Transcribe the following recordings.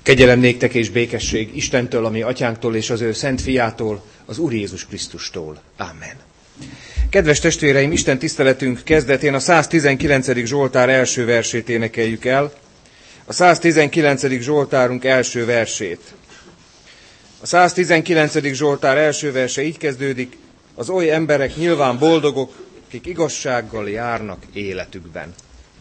Kegyelem néktek és békesség Istentől, a mi atyánktól és az ő szent fiától, az Úr Jézus Krisztustól. Amen. Kedves testvéreim, Isten tiszteletünk kezdetén a 119. Zsoltár első versét énekeljük el. A 119. Zsoltárunk első versét. A 119. Zsoltár első verse így kezdődik: az oly emberek nyilván boldogok, akik igazsággal járnak életükben.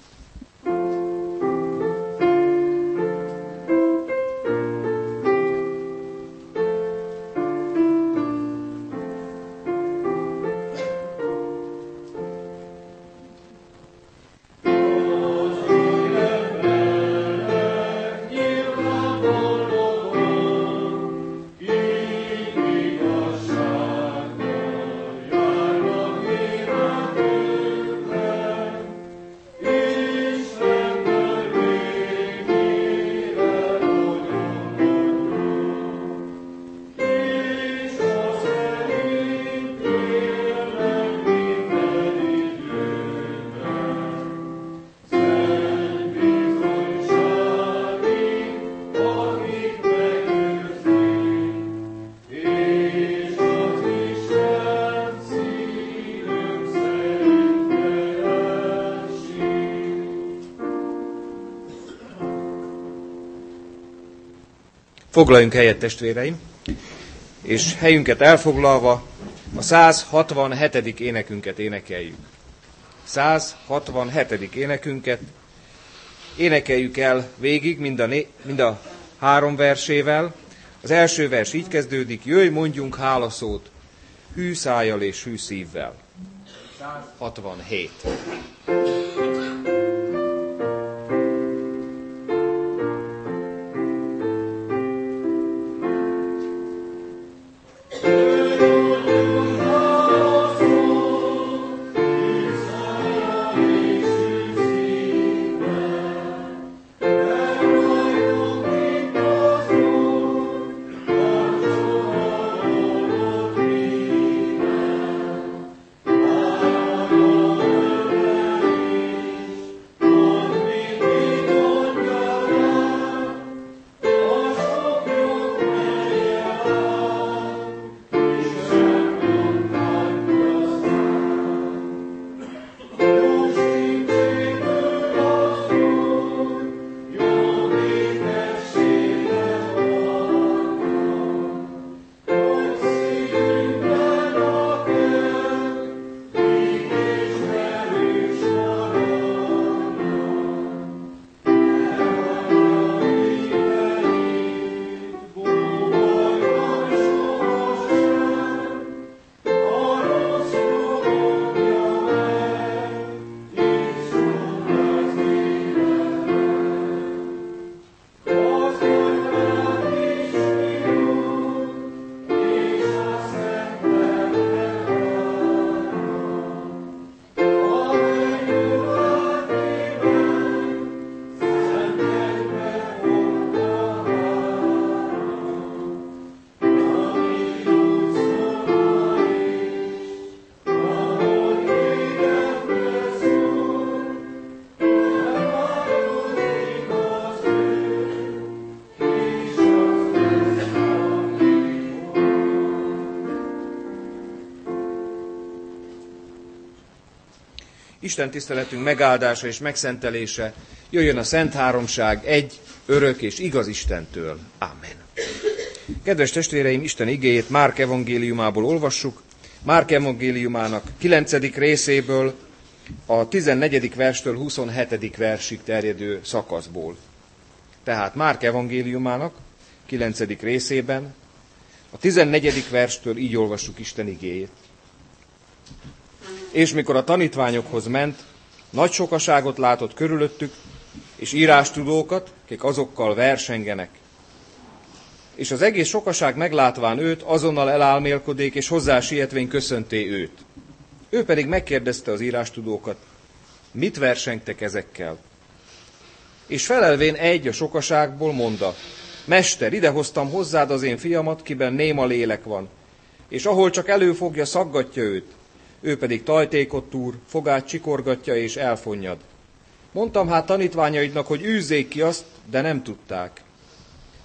Foglaljunk helyet, testvéreim, és helyünket elfoglalva a 167. énekünket énekeljük. 167. énekünket énekeljük el végig, mind a 3 versével. Az első vers így kezdődik: jöjj, mondjunk hálaszót, hű szájjal és hű szívvel. 167. Isten tiszteletünk megáldása és megszentelése jöjjön a Szent Háromság egy, örök és igaz Istentől. Amen. Kedves testvéreim, Isten igéjét Márk evangéliumából olvassuk. Márk evangéliumának 9. részéből, a 14. verstől 27. versig terjedő szakaszból. Tehát Márk evangéliumának 9. részében, a 14. verstől így olvassuk Isten igéjét. És mikor a tanítványokhoz ment, nagy sokaságot látott körülöttük, és írástudókat, akik azokkal versengenek. És az egész sokaság meglátván őt, azonnal elálmélkodék, és hozzá sietvén köszönté őt. Ő pedig megkérdezte az írástudókat: mit versengtek ezekkel? És felelvén egy a sokaságból mondta: Mester, idehoztam hozzád az én fiamat, kiben néma lélek van, és ahol csak előfogja, szaggatja őt. Ő pedig tajtékot túr, fogát csikorgatja és elfonnyad. Mondtam hát tanítványaidnak, hogy űzzék ki azt, de nem tudták.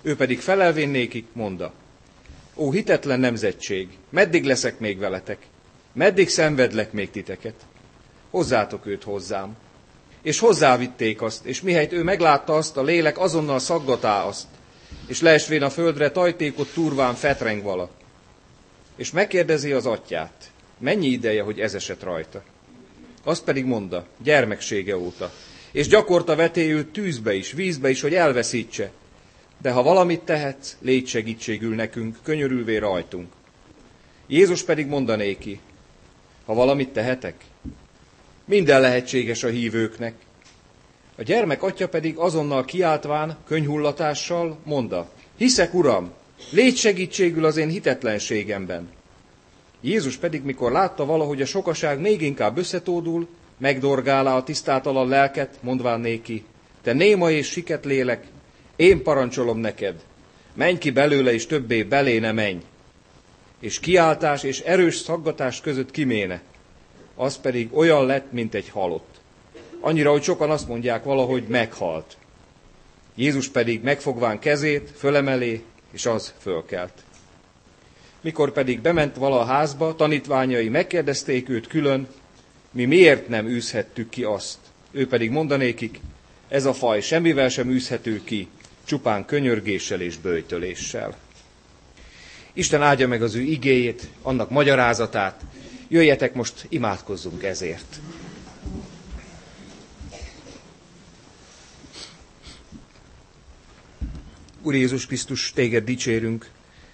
Ő pedig felelvén nékik mondta: Ó hitetlen nemzetség, meddig leszek még veletek? Meddig szenvedlek még titeket? Hozzátok őt hozzám. És hozzávitték azt, és mihelyt ő meglátta azt, a lélek azonnal szaggatá azt, és leesvén a földre tajtékot turván fetreng vala. És megkérdezi az atyját, mennyi ideje, hogy ez esett rajta. Azt pedig mondta, gyermeksége óta, és gyakorta veté őt tűzbe is, vízbe is, hogy elveszítse. De ha valamit tehetsz, légy segítségül nekünk, könyörülvé rajtunk. Jézus pedig mondanéki, ha valamit tehetek, minden lehetséges a hívőknek. A gyermek atya pedig azonnal kiáltván, könnyhullatással mondta, hiszek, Uram, légy segítségül az én hitetlenségemben. Jézus pedig, mikor látta valahogy a sokaság még inkább összetódul, megdorgálá a tisztátalan lelket, mondván néki, te néma és siket lélek, én parancsolom neked, menj ki belőle, és többé belé ne menj. És kiáltás és erős szaggatás között kiméne. Az pedig olyan lett, mint egy halott. Annyira, hogy sokan azt mondják valahogy meghalt. Jézus pedig megfogván kezét, fölemelé, és az fölkelt. Mikor pedig bement vala a házba, tanítványai megkérdezték őt külön, mi miért nem űzhettük ki azt. Ő pedig mondanékik, ez a faj semmivel sem űzhető ki, csupán könyörgéssel és böjtöléssel. Isten áldja meg az ő igéjét, annak magyarázatát. Jöjjetek most, imádkozzunk ezért. Úr Jézus Krisztus, téged dicsérünk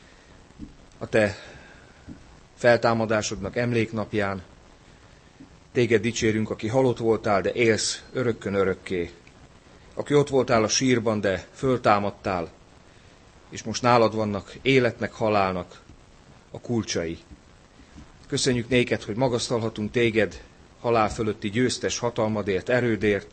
a te feltámadásodnak emléknapján. Téged dicsérünk, aki halott voltál, de élsz örökkön örökké. Aki ott voltál a sírban, de föltámadtál, és most nálad vannak életnek, halálnak a kulcsai. Köszönjük néked, hogy magasztalhatunk téged halál fölötti győztes hatalmadért, erődért,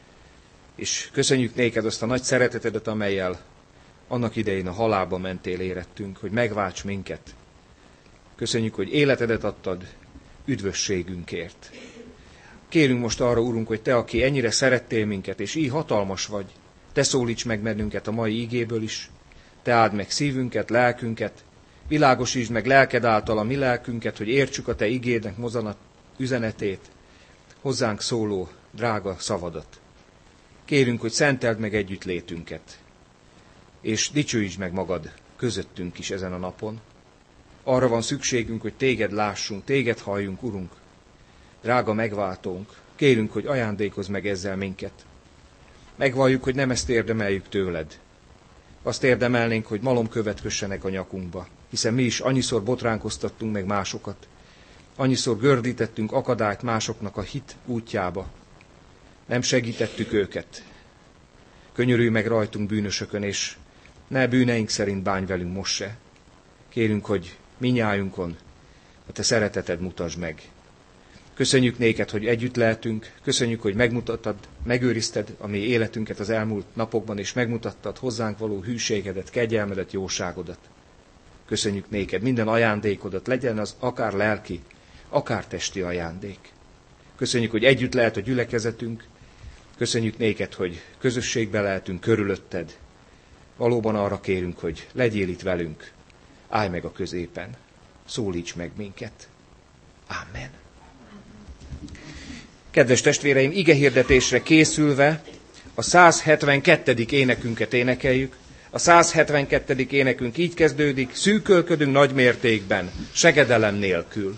és köszönjük néked azt a nagy szeretetedet, amellyel annak idején a halálba mentél érettünk, hogy megválts minket. Köszönjük, hogy életedet adtad üdvösségünkért. Kérünk most arra, Urunk, hogy te, aki ennyire szerettél minket, és így hatalmas vagy, te szólíts meg bennünket a mai ígéből is, te áld meg szívünket, lelkünket, világosítsd meg lelked által a mi lelkünket, hogy értsük a te igédnek mozanat üzenetét, hozzánk szóló drága szavadat. Kérünk, hogy szenteld meg együttlétünket, és dicsőítsd meg magad közöttünk is ezen a napon. Arra van szükségünk, hogy téged lássunk, téged halljunk, Urunk. Drága megváltónk, kérünk, hogy ajándékozz meg ezzel minket. Megvalljuk, hogy nem ezt érdemeljük tőled. Azt érdemelnénk, hogy malomkövet kössenek a nyakunkba, hiszen mi is annyiszor botránkoztattunk meg másokat, annyiszor gördítettünk akadályt másoknak a hit útjába. Nem segítettük őket. Könyörülj meg rajtunk bűnösökön, és ne bűneink szerint bánj velünk most se. Kérünk, hogy minnyájunkon a te szereteted mutasd meg. Köszönjük néked, hogy együtt lehetünk, köszönjük, hogy megmutattad, megőrizted a mi életünket az elmúlt napokban, és megmutattad hozzánk való hűségedet, kegyelmedet, jóságodat. Köszönjük néked minden ajándékodat, legyen az akár lelki, akár testi ajándék. Köszönjük, hogy együtt lehet a gyülekezetünk, köszönjük néked, hogy közösségbe lehetünk körülötted. Valóban arra kérünk, hogy legyél itt velünk, állj meg a középen, szólíts meg minket. Amen. Kedves testvéreim, igehirdetésre készülve a 172. énekünket énekeljük. A 172. énekünk így kezdődik, szűkölködünk nagy mértékben, segedelem nélkül.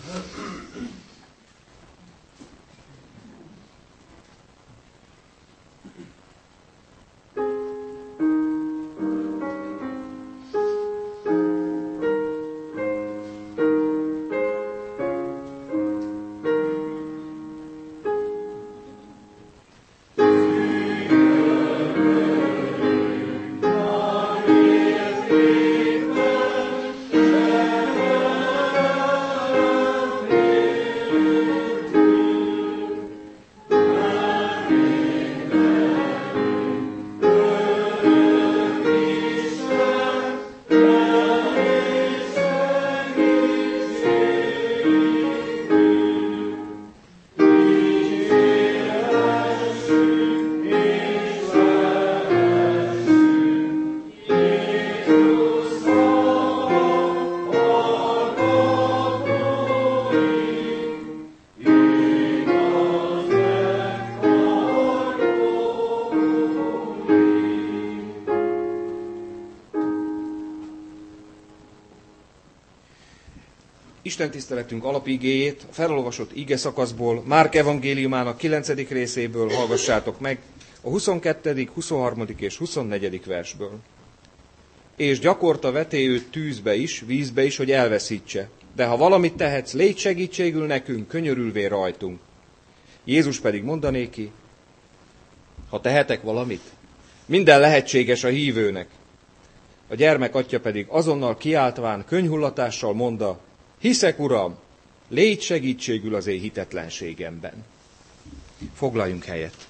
Isten tiszteletünk alapigéjét a felolvasott ige szakaszból, Márk evangéliumának 9. részéből hallgassátok meg, a 22., 23. és 24. versből. És gyakorta veté őt tűzbe is, vízbe is, hogy elveszítse. De ha valamit tehetsz, légy segítségül nekünk, könyörülvén rajtunk. Jézus pedig mondanéki, ha tehetek valamit, minden lehetséges a hívőnek. A gyermek atya pedig azonnal kiáltván, könnyhullatással mondta, hiszek, Uram, légy segítségül az én hitetlenségemben. Foglaljunk helyet.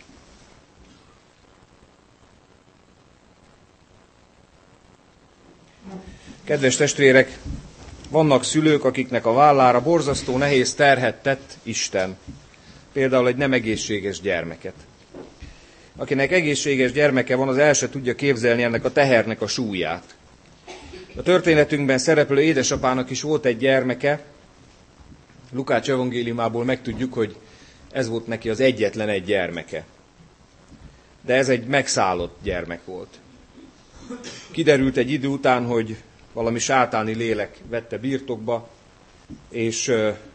Kedves testvérek, vannak szülők, akiknek a vállára borzasztó nehéz terhet tett Isten. Például egy nem egészséges gyermeket. Akinek egészséges gyermeke van, az el se tudja képzelni ennek a tehernek a súlyát. A történetünkben szereplő édesapának is volt egy gyermeke. Lukács evangéliumából megtudjuk, hogy ez volt neki az egyetlen egy gyermeke. De ez egy megszállott gyermek volt. Kiderült egy idő után, hogy valami sátáni lélek vette birtokba, és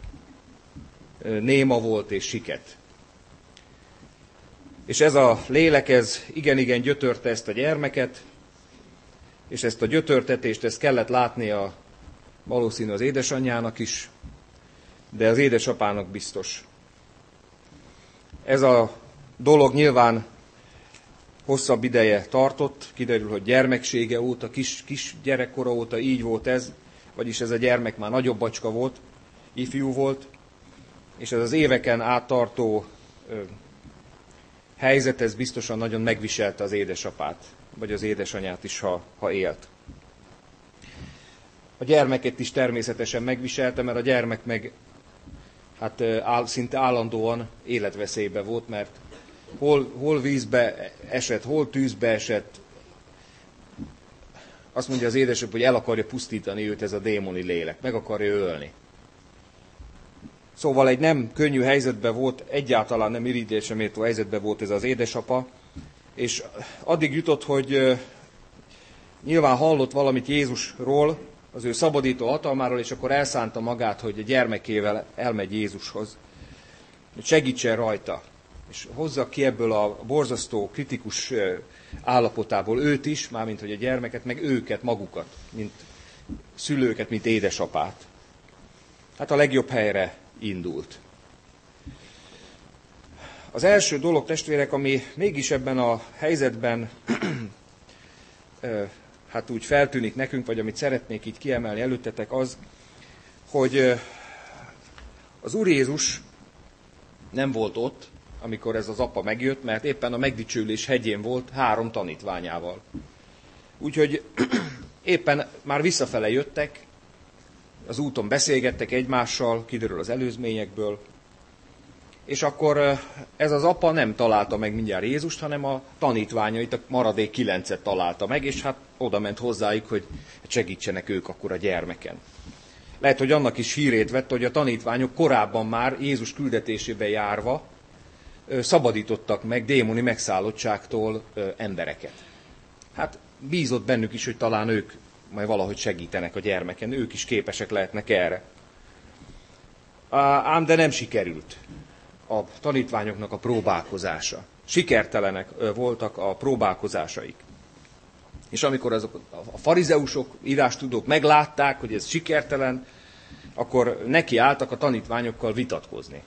néma volt és siket. És ez a lélek, ez igen-igen gyötörte ezt a gyermeket, és ezt a gyötörtetést, ezt kellett látnia valószínű az édesanyjának is, de az édesapának biztos. Ez a dolog nyilván hosszabb ideje tartott, kiderül, hogy gyermeksége óta, kis gyerekkora óta így volt ez, vagyis ez a gyermek már nagyobb bacska volt, ifjú volt, és ez az éveken áttartó helyzet, ez biztosan nagyon megviselte az édesapát, vagy az édesanyát is, ha élt. A gyermeket is természetesen megviselte, mert a gyermek meg szinte állandóan életveszélybe volt, mert hol vízbe esett, hol tűzbe esett. Azt mondja az édesapja, hogy el akarja pusztítani őt ez a démoni lélek, meg akarja ölni. Szóval egy nem könnyű helyzetben volt, egyáltalán nem irigylésre méltó helyzetben volt ez az édesapa, és addig jutott, hogy nyilván hallott valamit Jézusról, az ő szabadító hatalmáról, és akkor elszánta magát, hogy a gyermekével elmegy Jézushoz, hogy segítsen rajta, és hozza ki ebből a borzasztó, kritikus állapotából őt is, mármint hogy a gyermeket, meg őket, magukat, mint szülőket, mint édesapát. Hát a legjobb helyre indult. Az első dolog, testvérek, ami mégis ebben a helyzetben úgy feltűnik nekünk, vagy amit szeretnék így kiemelni előttetek, az, hogy az Úr Jézus nem volt ott, amikor ez az apa megjött, mert éppen a megdicsőlés hegyén volt 3 tanítványával. Úgyhogy éppen már visszafele jöttek, az úton beszélgettek egymással, kiderül az előzményekből, és akkor ez az apa nem találta meg mindjárt Jézust, hanem a tanítványait, a maradék 9-et találta meg, és hát oda ment hozzájuk, hogy segítsenek ők akkor a gyermeken. Lehet, hogy annak is hírét vette, hogy a tanítványok korábban már Jézus küldetésébe járva szabadítottak meg démoni megszállottságtól embereket. Hát bízott bennük is, hogy talán ők majd valahogy segítenek a gyermeken, ők is képesek lehetnek erre. Ám de nem sikerült a tanítványoknak a próbálkozása. Sikertelenek voltak a próbálkozásaik. És amikor azok a farizeusok, írástudók meglátták, hogy ez sikertelen, akkor nekiálltak a tanítványokkal vitatkozni.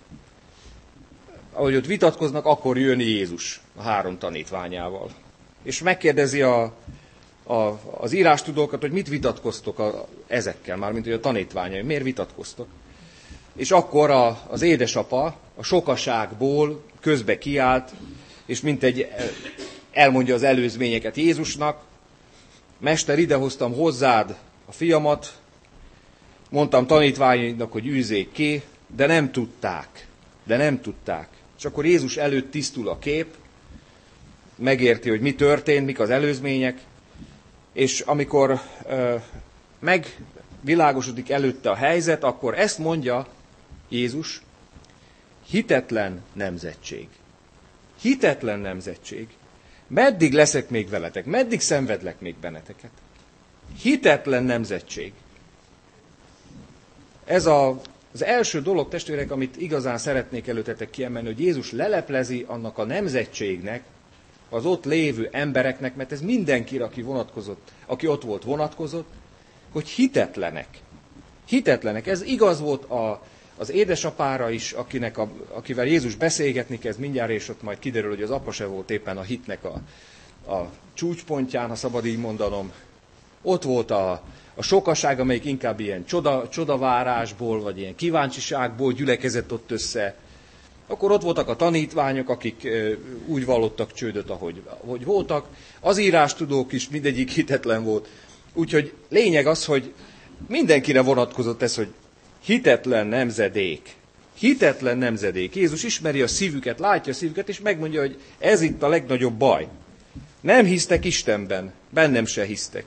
Ahogy ott vitatkoznak, akkor jön Jézus a 3 tanítványával. És megkérdezi az írástudókat, hogy mit vitatkoztok ezekkel, mármint hogy a tanítványai, miért vitatkoztok. És akkor az édesapa a sokaságból közbe kiállt, és mintegy elmondja az előzményeket Jézusnak. Mester, idehoztam hozzád a fiamat, mondtam tanítványainak, hogy űzzék ki, de nem tudták. És akkor Jézus előtt tisztul a kép, megérti, hogy mi történt, mik az előzmények, és amikor megvilágosodik előtte a helyzet, akkor ezt mondja Jézus, hitetlen nemzetség. Hitetlen nemzetség. Meddig leszek még veletek? Meddig szenvedlek még benneteket? Hitetlen nemzetség. Ez az első dolog, testvérek, amit igazán szeretnék előtetek kiemelni, hogy Jézus leleplezi annak a nemzetségnek, az ott lévő embereknek, mert ez mindenkire, aki ott volt, vonatkozott, hogy hitetlenek. Hitetlenek. Ez igaz volt az édesapára is, akivel Jézus beszélgetni kezd mindjárt, és ott majd kiderül, hogy az apa se volt éppen a hitnek a csúcspontján, ha szabad így mondanom. Ott volt a sokaság, amelyik inkább ilyen csodavárásból, vagy ilyen kíváncsiságból gyülekezett ott össze. Akkor ott voltak a tanítványok, akik úgy vallottak csődöt, ahogy voltak. Az írástudók is mindegyik hitetlen volt. Úgyhogy lényeg az, hogy mindenkire vonatkozott ez, hogy hitetlen nemzedék. Hitetlen nemzedék. Jézus ismeri a szívüket, látja a szívüket, és megmondja, hogy ez itt a legnagyobb baj. Nem hisztek Istenben, bennem se hisztek.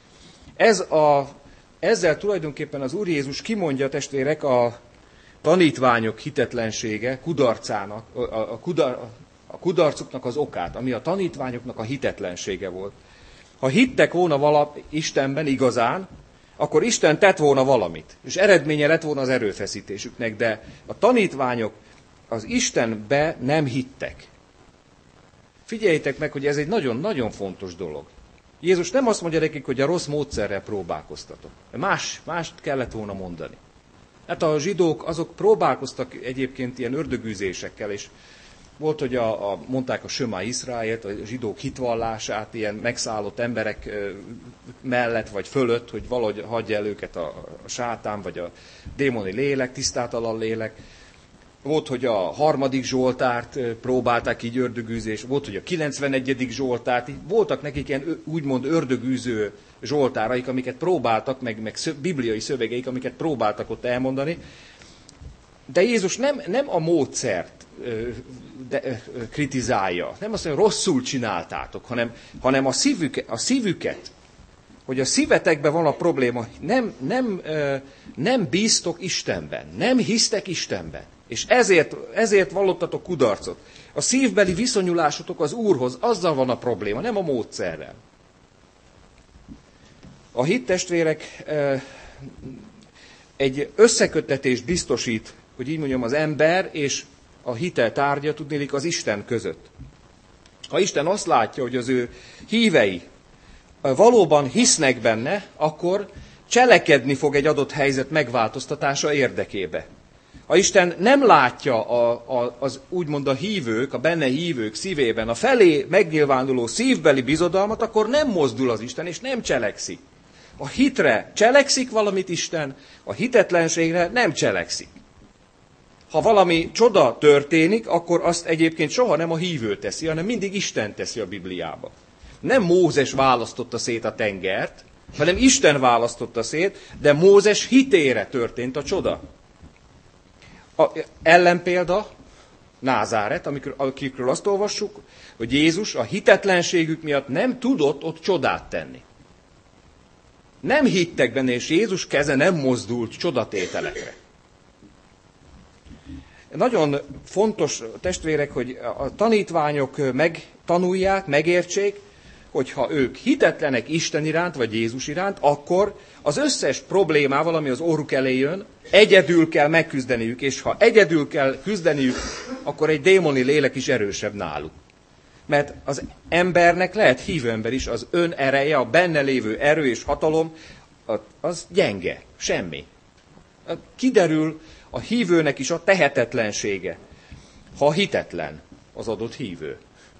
Ezzel tulajdonképpen az Úr Jézus kimondja, testvérek, a tanítványok hitetlensége, kudarcának, a kudarcuknak az okát, ami a tanítványoknak a hitetlensége volt. Ha hittek volna Istenben igazán, akkor Isten tett volna valamit, és eredménye lett volna az erőfeszítésüknek, de a tanítványok az Istenbe nem hittek. Figyeljétek meg, hogy ez egy nagyon-nagyon fontos dolog. Jézus nem azt mondja nekik, hogy a rossz módszerrel próbálkoztatok. Mást kellett volna mondani. Hát a zsidók azok próbálkoztak egyébként ilyen ördögűzésekkel, és volt, hogy mondták a Söma Iszráélt, a zsidók hitvallását, ilyen megszállott emberek mellett vagy fölött, hogy valahogy hagyja el őket a sátán, vagy a démoni lélek, tisztátalan lélek. Volt, hogy a 3. Zsoltárt próbálták így ördögűzés, volt, hogy a 91. Zsoltárt, voltak nekik ilyen úgymond ördögűző zsoltáraik, amiket próbáltak, meg bibliai szövegeik, amiket próbáltak ott elmondani. De Jézus nem a módszert kritizálja, nem azt mondja, rosszul csináltátok, hanem a szívüket, hogy a szívetekben van a probléma, nem bíztok Istenben, nem hisztek Istenben. És ezért vallottatok kudarcot. A szívbeli viszonyulásotok az Úrhoz, azzal van a probléma, nem a módszerrel. A hittestvérek egy összeköttetést biztosít, hogy így mondjam, az ember és a hitel tárgya, tudnélik, az Isten között. Ha Isten azt látja, hogy az ő hívei valóban hisznek benne, akkor cselekedni fog egy adott helyzet megváltoztatása érdekébe. Ha Isten nem látja az úgymond a hívők, a benne hívők szívében a felé megnyilvánuló szívbeli bizodalmat, akkor nem mozdul az Isten, és nem cselekszik. A hitre cselekszik valamit Isten, a hitetlenségre nem cselekszik. Ha valami csoda történik, akkor azt egyébként soha nem a hívő teszi, hanem mindig Isten teszi a Bibliába. Nem Mózes választotta szét a tengert, hanem Isten választotta szét, de Mózes hitére történt a csoda. Ellenpélda Názáret, akikről azt olvassuk, hogy Jézus a hitetlenségük miatt nem tudott ott csodát tenni. Nem hittek benne, és Jézus keze nem mozdult csodatételekre. Nagyon fontos, testvérek, hogy a tanítványok megtanulják, megértsék, hogy ha ők hitetlenek Isten iránt, vagy Jézus iránt, akkor az összes problémával, ami az orruk elé jön, egyedül kell megküzdeniük, és ha egyedül kell küzdeniük, akkor egy démoni lélek is erősebb náluk. Mert az embernek lehet hívő ember is, az ön ereje, a benne lévő erő és hatalom, az gyenge, semmi. Kiderül a hívőnek is a tehetetlensége, ha hitetlen az adott hívő.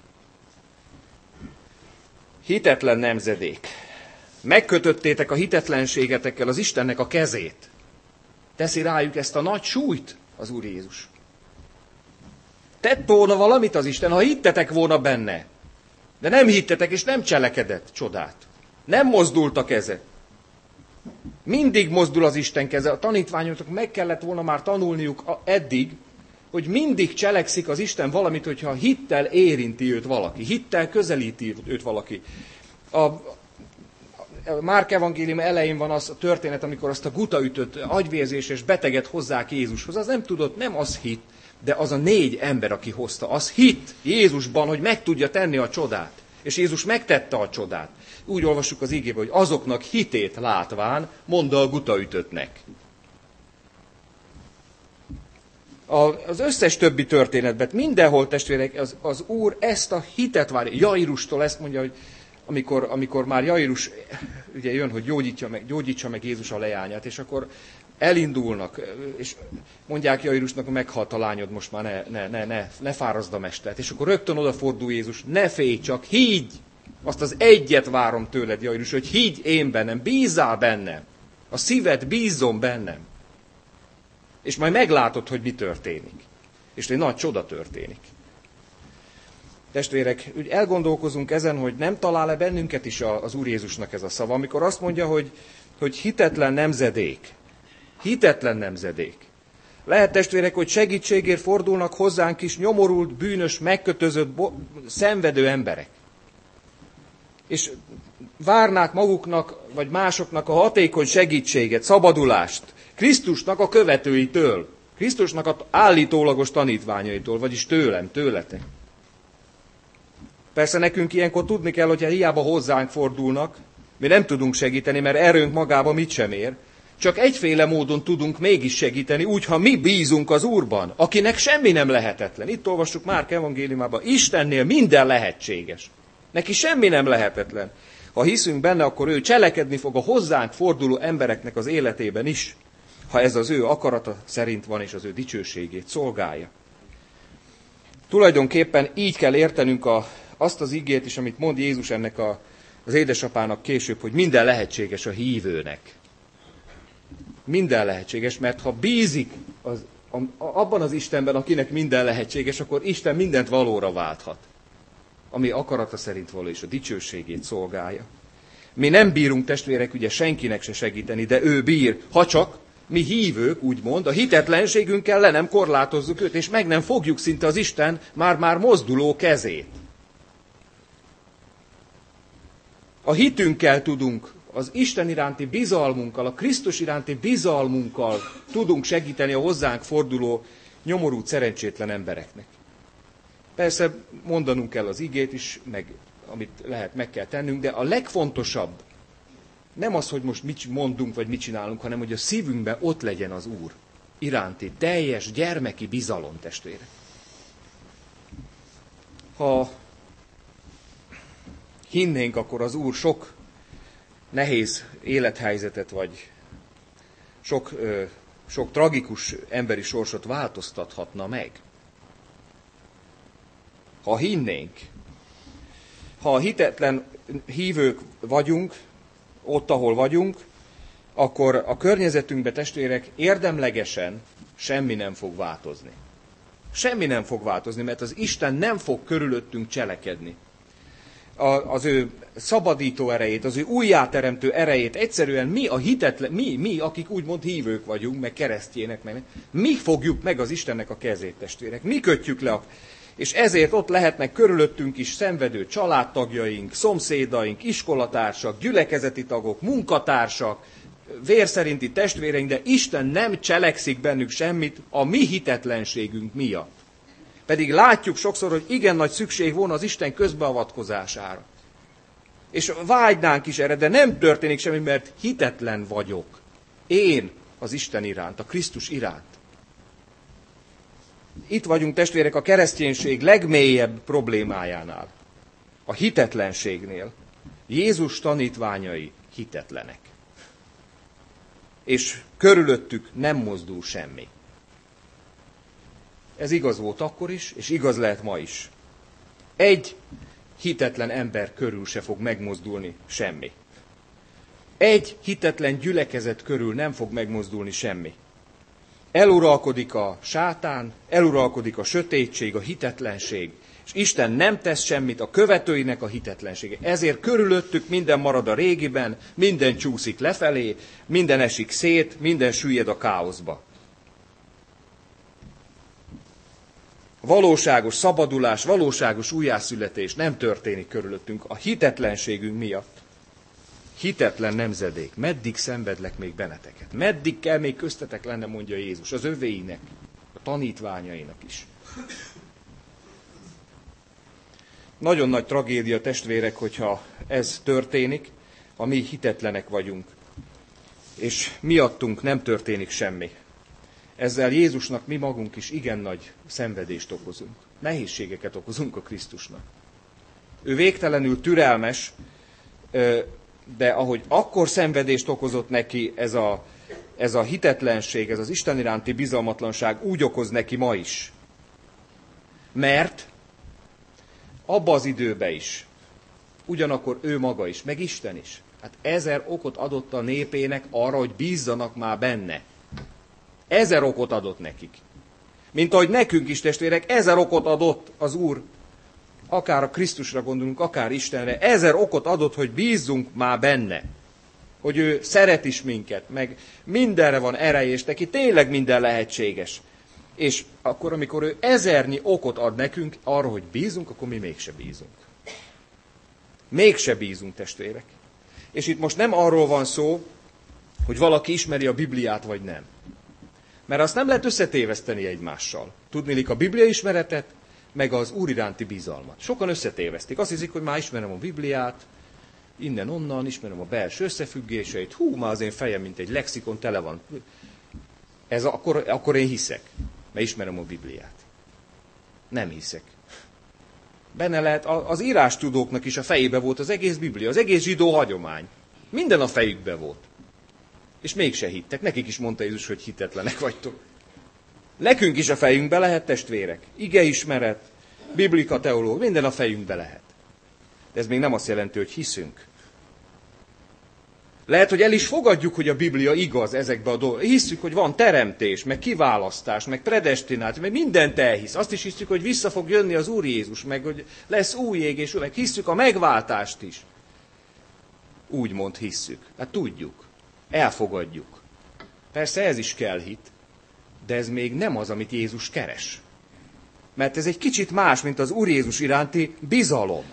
Hitetlen nemzedék. Megkötöttétek a hitetlenségetekkel az Istennek a kezét. Teszi rájuk ezt a nagy súlyt az Úr Jézus. Tett volna valamit az Isten, ha hittetek volna benne. De nem hittetek, és nem cselekedett csodát. Nem mozdult a keze. Mindig mozdul az Isten keze. A tanítványoknak meg kellett volna már tanulniuk eddig, hogy mindig cselekszik az Isten valamit, hogyha hittel érinti őt valaki, hittel közelíti őt valaki. A Márk evangélium elején van az a történet, amikor azt a gutaütött, agyvérzéses beteget hozzák Jézushoz. Az nem tudott, nem az hit, de az a 4 ember, aki hozta, az hit Jézusban, hogy meg tudja tenni a csodát. És Jézus megtette a csodát. Úgy olvassuk az igében, hogy azoknak hitét látván mondta a gutaütöttnek. Az összes többi történetben, mindenhol testvérek, az Úr ezt a hitet várja. Jairustól ezt mondja, hogy amikor már Jairus ugye jön, hogy gyógyítsa meg Jézus a leányát, és akkor elindulnak, és mondják Jairusnak, hogy meghalt a lányod, most már ne fáraszd a mestert. És akkor rögtön odafordul Jézus, ne félj, csak higgy! Azt az egyet várom tőled, Jairus, hogy higgy én bennem, bízzál bennem. A szíved bízzon bennem. És majd meglátod, hogy mi történik. És egy nagy csoda történik. Testvérek, úgy elgondolkozunk ezen, hogy nem talál-e bennünket is az Úr Jézusnak ez a szava, amikor azt mondja, hogy hitetlen nemzedék. Hitetlen nemzedék. Lehet, testvérek, hogy segítségért fordulnak hozzánk is nyomorult, bűnös, megkötözött, szenvedő emberek. És várnák maguknak, vagy másoknak a hatékony segítséget, szabadulást Krisztusnak a követőitől, Krisztusnak az állítólagos tanítványaitól, vagyis tőletek. Persze nekünk ilyenkor tudni kell, hogyha hiába hozzánk fordulnak, mi nem tudunk segíteni, mert erőnk magába mit sem ér, csak egyféle módon tudunk mégis segíteni, úgy, ha mi bízunk az Úrban, akinek semmi nem lehetetlen. Itt olvassuk Márk evangéliumában, Istennél minden lehetséges. Neki semmi nem lehetetlen. Ha hiszünk benne, akkor ő cselekedni fog a hozzánk forduló embereknek az életében is, ha ez az ő akarata szerint van, és az ő dicsőségét szolgálja. Tulajdonképpen így kell értenünk azt az igét is, amit mond Jézus ennek az édesapának később, hogy minden lehetséges a hívőnek. Minden lehetséges, mert ha bízik abban az Istenben, akinek minden lehetséges, akkor Isten mindent valóra válthat, ami akarata szerint való, és a dicsőségét szolgálja. Mi nem bírunk, testvérek, ugye senkinek se segíteni, de ő bír, ha csak mi hívők, úgymond, a hitetlenségünkkel le nem korlátozzuk őt, és meg nem fogjuk szinte az Isten már mozduló kezét. A hitünkkel tudunk, az Isten iránti bizalmunkkal, a Krisztus iránti bizalmunkkal tudunk segíteni a hozzánk forduló, nyomorult, szerencsétlen embereknek. Persze mondanunk kell az igét is, meg amit lehet, meg kell tennünk, de a legfontosabb nem az, hogy most mit mondunk, vagy mit csinálunk, hanem hogy a szívünkben ott legyen az Úr iránti teljes gyermeki bizalom, testvére. Ha hinnénk, akkor az Úr sok nehéz élethelyzetet, vagy sok tragikus emberi sorsot változtathatna meg. Ha hinnénk, ha hitetlen hívők vagyunk, ott, ahol vagyunk, akkor a környezetünkbe, testvérek, érdemlegesen semmi nem fog változni. Semmi nem fog változni, mert az Isten nem fog körülöttünk cselekedni. Az ő szabadító erejét, az ő újjáteremtő erejét egyszerűen mi a hitetlen, mi, akik úgymond hívők vagyunk, meg keresztjének, mi fogjuk meg az Istennek a kezét, testvérek. Mi kötjük le és ezért ott lehetnek körülöttünk is szenvedő családtagjaink, szomszédaink, iskolatársak, gyülekezeti tagok, munkatársak, vérszerinti testvéreink, de Isten nem cselekszik bennük semmit a mi hitetlenségünk miatt. Pedig látjuk sokszor, hogy igen nagy szükség volna az Isten közbeavatkozására. És vágynánk is erre, de nem történik semmi, mert hitetlen vagyok. Én az Isten iránt, a Krisztus iránt. Itt vagyunk, testvérek, a kereszténység legmélyebb problémájánál. A hitetlenségnél. Jézus tanítványai hitetlenek. És körülöttük nem mozdul semmi. Ez igaz volt akkor is, és igaz lehet ma is. Egy hitetlen ember körül se fog megmozdulni semmi. Egy hitetlen gyülekezet körül nem fog megmozdulni semmi. Eluralkodik a sátán, eluralkodik a sötétség, a hitetlenség, és Isten nem tesz semmit, a követőinek a hitetlensége. Ezért körülöttük minden marad a régiben, minden csúszik lefelé, minden esik szét, minden süllyed a káoszba. Valóságos szabadulás, valóságos újjászületés nem történik körülöttünk a hitetlenségünk miatt. Hitetlen nemzedék, meddig szenvedlek még benneteket? Meddig kell még köztetek lenne, mondja Jézus, az övéinek, a tanítványainak is. Nagyon nagy tragédia, testvérek, hogyha ez történik, ha mi hitetlenek vagyunk, és miattunk nem történik semmi. ezzel Jézusnak mi magunk is igen nagy szenvedést okozunk. Nehézségeket okozunk a Krisztusnak. Ő végtelenül türelmes, de ahogy akkor szenvedést okozott neki ez a hitetlenség, ez az Isten iránti bizalmatlanság, úgy okoz neki ma is. Mert abba az időben is, ugyanakkor ő maga is, meg Isten is, hát 1000 okot adott a népének arra, hogy bízzanak már benne. 1000 okot adott nekik. Mint ahogy nekünk is, testvérek, 1000 okot adott az Úr. Akár a Krisztusra gondolunk, akár Istenre. 1000 okot adott, hogy bízzunk már benne. Hogy ő szeret is minket, meg mindenre van ereje, és neki tényleg minden lehetséges. És akkor, amikor ő 1000 okot ad nekünk arra, hogy bízunk, akkor mi mégse bízunk. Mégse bízunk, testvérek. És itt most nem arról van szó, hogy valaki ismeri a Bibliát, vagy nem. Mert azt nem lehet összetéveszteni egymással. Tudniillik a Biblia ismeretet, meg az Úr iránti bizalmat. Sokan összetévesztik. Azt hiszik, hogy már ismerem a Bibliát, innen-onnan, ismerem a belső összefüggéseit. Már az én fejem, mint egy lexikon, tele van. Akkor én hiszek, mert ismerem a Bibliát. Nem hiszek. Benne lehet, az írástudóknak is a fejébe volt az egész Biblia, az egész zsidó hagyomány. Minden a fejükbe volt. És mégse hittek. Nekik is mondta Jézus, hogy hitetlenek vagytok. Nekünk is a fejünkbe lehet, testvérek. Igeismeret, biblika, teológia, minden a fejünkbe lehet. De ez még nem azt jelenti, hogy hiszünk. Lehet, hogy el is fogadjuk, hogy a Biblia igaz ezekbe a dolgokba. Hisszük, hogy van teremtés, meg kiválasztás, meg predestináció, meg mindent elhisz. Azt is hiszük, hogy vissza fog jönni az Úr Jézus, meg hogy lesz új ég, és meg hisszük a megváltást is. Úgymond hisszük. Hát tudjuk. Elfogadjuk. Persze ez is kell hit, de ez még nem az, amit Jézus keres. Mert ez egy kicsit más, mint az Úr Jézus iránti bizalom.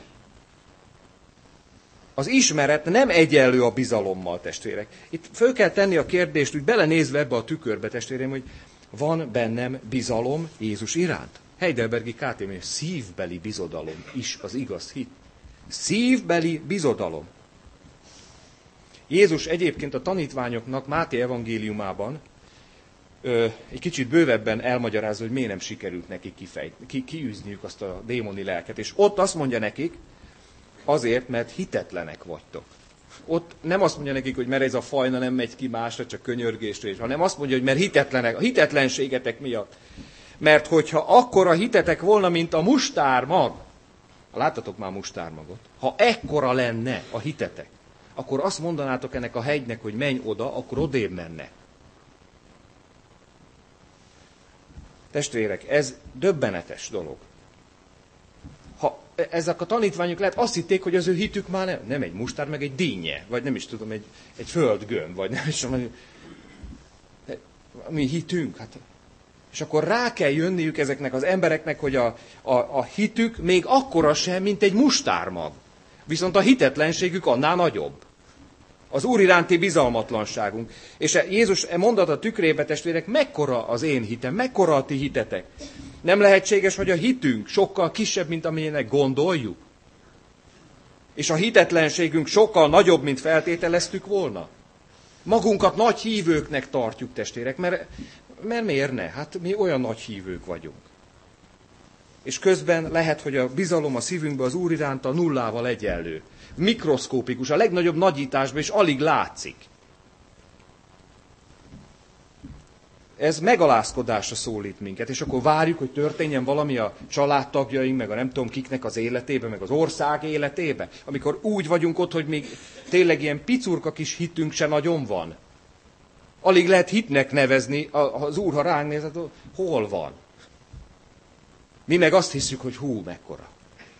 Az ismeret nem egyenlő a bizalommal, testvérek. Itt föl kell tenni a kérdést, úgy belenézve ebbe a tükörbe, testvérem, hogy van bennem bizalom Jézus iránt? Heidelbergi KTM, szívbeli bizodalom is az igaz hit. Szívbeli bizodalom. Jézus egyébként a tanítványoknak Máté evangéliumában egy kicsit bővebben elmagyarázza, hogy miért nem sikerült neki kiűzniük azt a démoni lelket. És ott azt mondja nekik, azért, mert hitetlenek vagytok. Ott nem azt mondja nekik, hogy mert ez a fajna nem megy ki másra, csak könyörgésre, hanem azt mondja, hogy mert hitetlenek, a hitetlenségetek miatt. Mert hogyha akkora hitetek volna, mint a mustármag, láttatok már mustármagot, ha ekkora lenne a hitetek, akkor azt mondanátok ennek a hegynek, hogy menj oda, akkor odébb menne. Testvérek, ez döbbenetes dolog. Ha ezek a tanítványok lehet azt hitték, hogy az ő hitük már nem egy mustár, meg egy dinnye, vagy nem is tudom, egy földgömb, vagy nem is tudom, mi hitünk. Hát. És akkor rá kell jönniük ezeknek az embereknek, hogy a hitük még akkora sem, mint egy mustármag. Viszont a hitetlenségük annál nagyobb. Az Úr iránti bizalmatlanságunk. És Jézus mondata tükrébe, testvérek, mekkora az én hitem, mekkora a ti hitetek. Nem lehetséges, hogy a hitünk sokkal kisebb, mint amilyenek gondoljuk? És a hitetlenségünk sokkal nagyobb, mint feltételeztük volna? Magunkat nagy hívőknek tartjuk, testvérek, mert miért ne? Hát mi olyan nagy hívők vagyunk. És közben lehet, hogy a bizalom a szívünkbe az Úr iránt a nullával egyenlő. Mikroszkópikus, a legnagyobb nagyításban is alig látszik. Ez megalázkodásra szólít minket, és akkor várjuk, hogy történjen valami a családtagjaink, meg a nem tudom kiknek az életébe, meg az ország életébe. Amikor úgy vagyunk ott, hogy még tényleg ilyen picurka kis hitünk se nagyon van. Alig lehet hitnek nevezni, az Úr, ha ránk néz, hol van? Mi meg azt hiszük, hogy mekkora.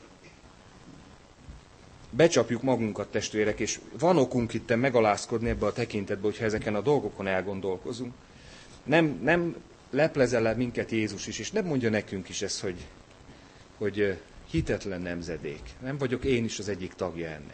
Becsapjuk magunkat, testvérek, és van okunk itten megalázkodni ebbe a tekintetbe, hogyha ezeken a dolgokon elgondolkozunk. Nem leplezel le minket Jézus is, és nem mondja nekünk is ezt, hogy hitetlen nemzedék. Nem vagyok én is az egyik tagja ennek.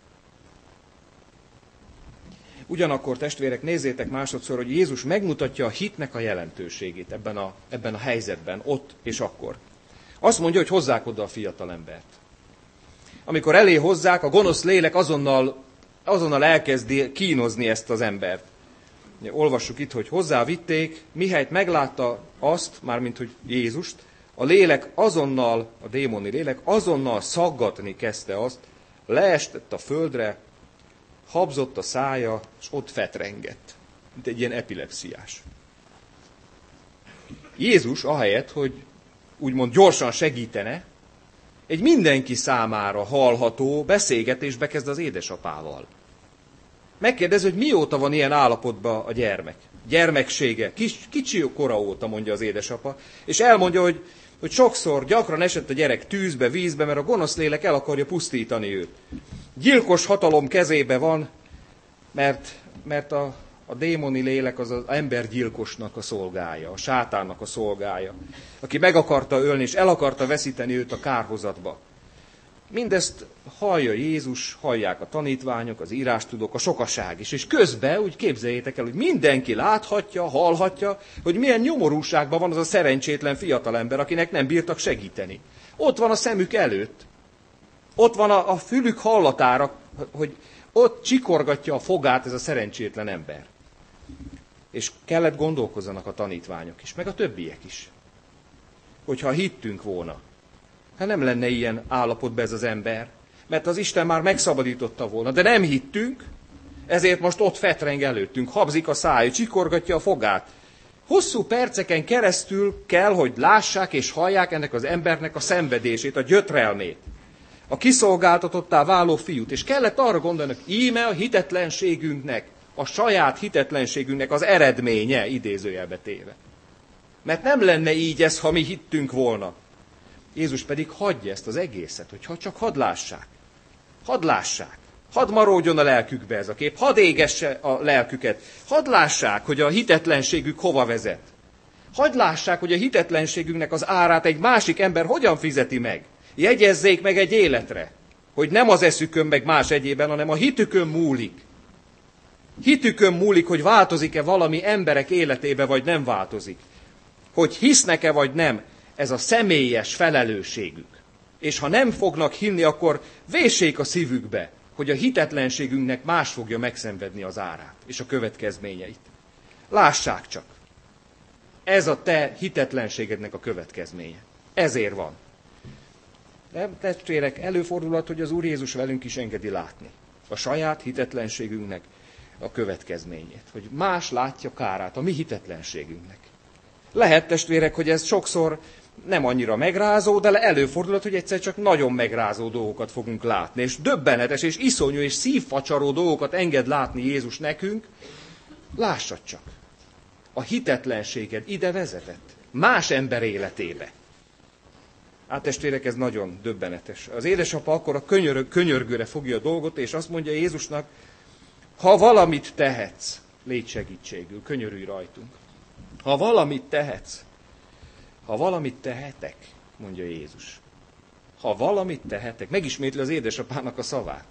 Ugyanakkor, testvérek, nézzétek másodszor, hogy Jézus megmutatja a hitnek a jelentőségét ebben a helyzetben, ott és akkor. Azt mondja, hogy hozzák oda a fiatalembert. Amikor elé hozzák, a gonosz lélek azonnal elkezdi kínozni ezt az embert. olvassuk itt, hogy hozzávitték, mihelyt meglátta azt, mármint hogy Jézust, a lélek azonnal, a démoni lélek azonnal szaggatni kezdte azt, leestett a földre, habzott a szája, és ott fetrengett, mint egy ilyen epilepsziás. Jézus ahelyett, hogy úgymond gyorsan segítene, egy mindenki számára hallható beszélgetésbe kezd az édesapával. Megkérdezi, hogy mióta van ilyen állapotban a gyermek. Gyermeksége, kicsi kora óta, mondja az édesapa, és elmondja, hogy sokszor, gyakran esett a gyerek tűzbe, vízbe, mert a gonosz lélek el akarja pusztítani őt. Gyilkos hatalom kezébe van, mert a démoni lélek az embergyilkosnak a szolgája, a sátánnak a szolgája, aki meg akarta ölni, és el akarta veszíteni őt a kárhozatba. Mindezt hallja Jézus, hallják a tanítványok, az írástudók, a sokaság is. És közben úgy képzeljétek el, hogy mindenki láthatja, hallhatja, hogy milyen nyomorúságban van az a szerencsétlen fiatalember, akinek nem bírtak segíteni. Ott van a szemük előtt. Ott van a fülük hallatára, hogy ott csikorgatja a fogát ez a szerencsétlen ember. És kellett gondolkozzanak a tanítványok is, meg a többiek is. Hogyha hittünk volna, hát nem lenne ilyen állapotban ez az ember, mert az Isten már megszabadította volna, de nem hittünk, ezért most ott fetreng előttünk, habzik a szája, csikorgatja a fogát. Hosszú perceken keresztül kell, hogy lássák és hallják ennek az embernek a szenvedését, a gyötrelmét, a kiszolgáltatottá váló fiút. És kellett arra gondolni, hogy íme a hitetlenségünknek, a saját hitetlenségünknek az eredménye, idézőjelbe téve. Mert nem lenne így ez, ha mi hittünk volna. Jézus pedig hagyja ezt az egészet, hogy csak hadd lássák. Hadd lássák. Hadd maródjon a lelkükbe ez a kép. Hadd égesse a lelküket. Hadd lássák, hogy a hitetlenségük hova vezet. Hadd lássák, hogy a hitetlenségünknek az árát egy másik ember hogyan fizeti meg. Jegyezzék meg egy életre, hogy nem az eszükön meg más egyében, hanem a hitükön múlik. Hitükön múlik, hogy változik-e valami emberek életébe, vagy nem változik. Hogy hisznek-e, vagy nem. Ez a személyes felelősségük. És ha nem fognak hinni, akkor véssék a szívükbe, hogy a hitetlenségünknek más fogja megszenvedni az árát és a következményeit. Lássák csak. Ez a te hitetlenségednek a következménye. Ezért van. De testvérek, előfordulhat, hogy az Úr Jézus velünk is engedi látni a saját hitetlenségünknek a következményét. Hogy más látja kárát a mi hitetlenségünknek. Lehet, testvérek, hogy ez sokszor nem annyira megrázó, de előfordulhat, hogy egyszer csak nagyon megrázó dolgokat fogunk látni. És döbbenetes, és iszonyú, és szívfacsaró dolgokat enged látni Jézus nekünk. Lássad csak. A hitetlenséged ide vezetett. Más ember életébe. Hát testvérek, ez nagyon döbbenetes. Az édesapa akkor a könyörgőre fogja a dolgot, és azt mondja Jézusnak, ha valamit tehetsz, légy segítségül, könyörülj rajtunk. Ha valamit tehetsz, ha valamit tehetek, mondja Jézus. Ha valamit tehetek, megismétli az édesapának a szavát.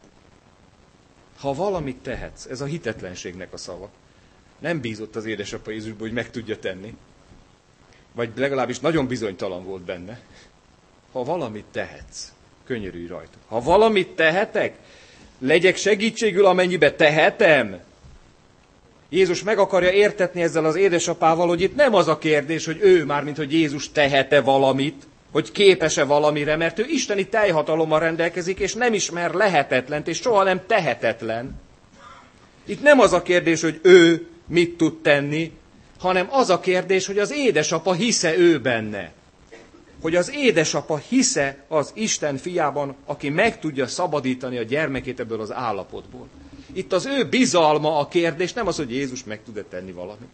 Ha valamit tehetsz, ez a hitetlenségnek a szava. Nem bízott az édesapa Jézusba, hogy meg tudja tenni. Vagy legalábbis nagyon bizonytalan volt benne. Ha valamit tehetsz, könyörülj rajta. Ha valamit tehetek, legyek segítségül, amennyibe tehetem. Jézus meg akarja értetni ezzel az édesapával, hogy itt nem az a kérdés, hogy ő, mármint hogy Jézus tehet-e valamit, hogy képes-e valamire, mert ő isteni teljhatalommal rendelkezik, és nem ismer lehetetlent, és soha nem tehetetlen. Itt nem az a kérdés, hogy ő mit tud tenni, hanem az a kérdés, hogy az édesapa hisze ő benne. Hogy az édesapa hisze az Isten fiában, aki meg tudja szabadítani a gyermekét ebből az állapotból. Itt az ő bizalma a kérdés, nem az, hogy Jézus meg tud-e tenni valamit.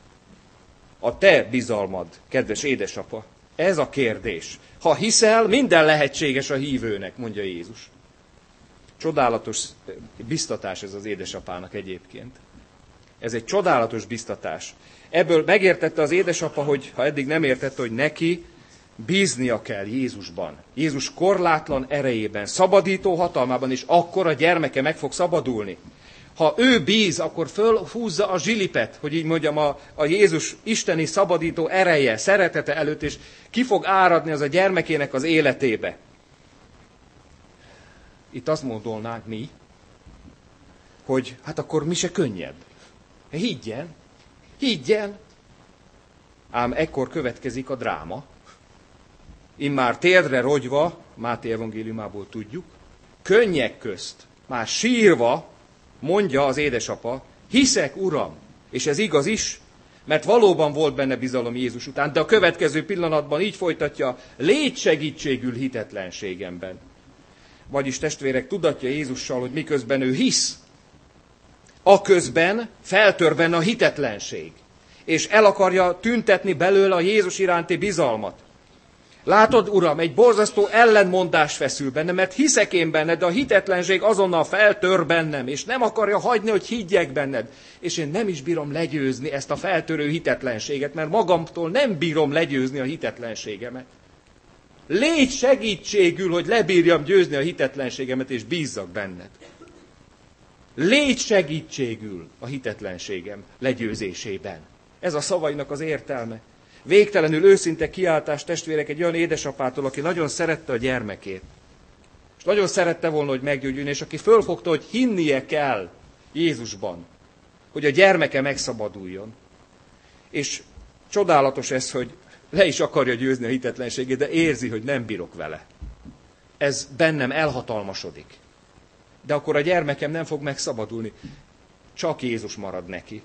A te bizalmad, kedves édesapa, ez a kérdés. Ha hiszel, minden lehetséges a hívőnek, mondja Jézus. Csodálatos biztatás ez az édesapának egyébként. Ez egy csodálatos biztatás. Ebből megértette az édesapa, hogy ha eddig nem értette, hogy neki bíznia kell Jézusban. Jézus korlátlan erejében, szabadító hatalmában, és akkor a gyermeke meg fog szabadulni. Ha ő bíz, akkor fölhúzza a zsilipet, hogy így mondjam, a Jézus isteni szabadító ereje, szeretete előtt, és ki fog áradni az a gyermekének az életébe. Itt azt mondolnánk mi, hogy hát akkor mi se könnyebb. Higgyen, Higgyen! Ám ekkor következik a dráma. Immár térdre rogyva, Máté evangéliumából tudjuk, könnyek közt, már sírva mondja az édesapa, hiszek, Uram, és ez igaz is, mert valóban volt benne bizalom Jézus után, de a következő pillanatban így folytatja, légy segítségül hitetlenségemben. Vagyis testvérek, tudatja Jézussal, hogy miközben ő hisz, aközben feltör benne a hitetlenség, és el akarja tüntetni belőle a Jézus iránti bizalmat. Látod, Uram, egy borzasztó ellenmondás feszül benne, mert hiszek én benned, de a hitetlenség azonnal feltör bennem, és nem akarja hagyni, hogy higgyek benned. És én nem is bírom legyőzni ezt a feltörő hitetlenséget, mert magamtól nem bírom legyőzni a hitetlenségemet. Légy segítségül, hogy lebírjam győzni a hitetlenségemet, és bízzak benned. Légy segítségül a hitetlenségem legyőzésében. Ez a szavainak az értelme. Végtelenül őszinte kiáltás, testvérek, egy olyan édesapától, aki nagyon szerette a gyermekét. És nagyon szerette volna, hogy meggyógyuljon, és aki fölfogta, hogy hinnie kell Jézusban, hogy a gyermeke megszabaduljon. És csodálatos ez, hogy le is akarja győzni a hitetlenségét, de érzi, hogy nem bírok vele. Ez bennem elhatalmasodik. De akkor a gyermekem nem fog megszabadulni. Csak Jézus marad neki.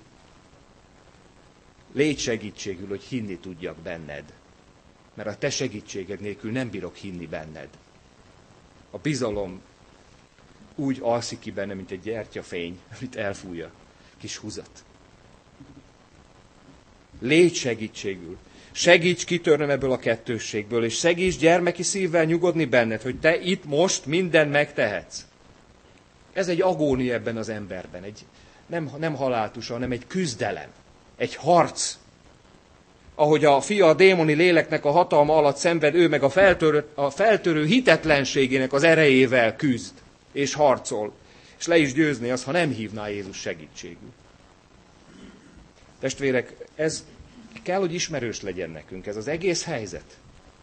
Légy segítségül, hogy hinni tudjak benned. Mert a te segítséged nélkül nem bírok hinni benned. A bizalom úgy alszik ki benne, mint egy gyertyafény, amit elfújja kis húzat. Légy segítségül. Segíts kitörnöm ebből a kettősségből, és segíts gyermeki szívvel nyugodni benned, hogy te itt most mindent megtehetsz. Ez egy agónia ebben az emberben, nem haláltusa, hanem egy küzdelem, egy harc. Ahogy a fia a démoni léleknek a hatalma alatt szenved, ő meg a feltörő hitetlenségének az erejével küzd, és harcol. És le is győzni azt, ha nem hívná Jézus segítségül. Testvérek, ez kell, hogy legyen nekünk, ez az egész helyzet.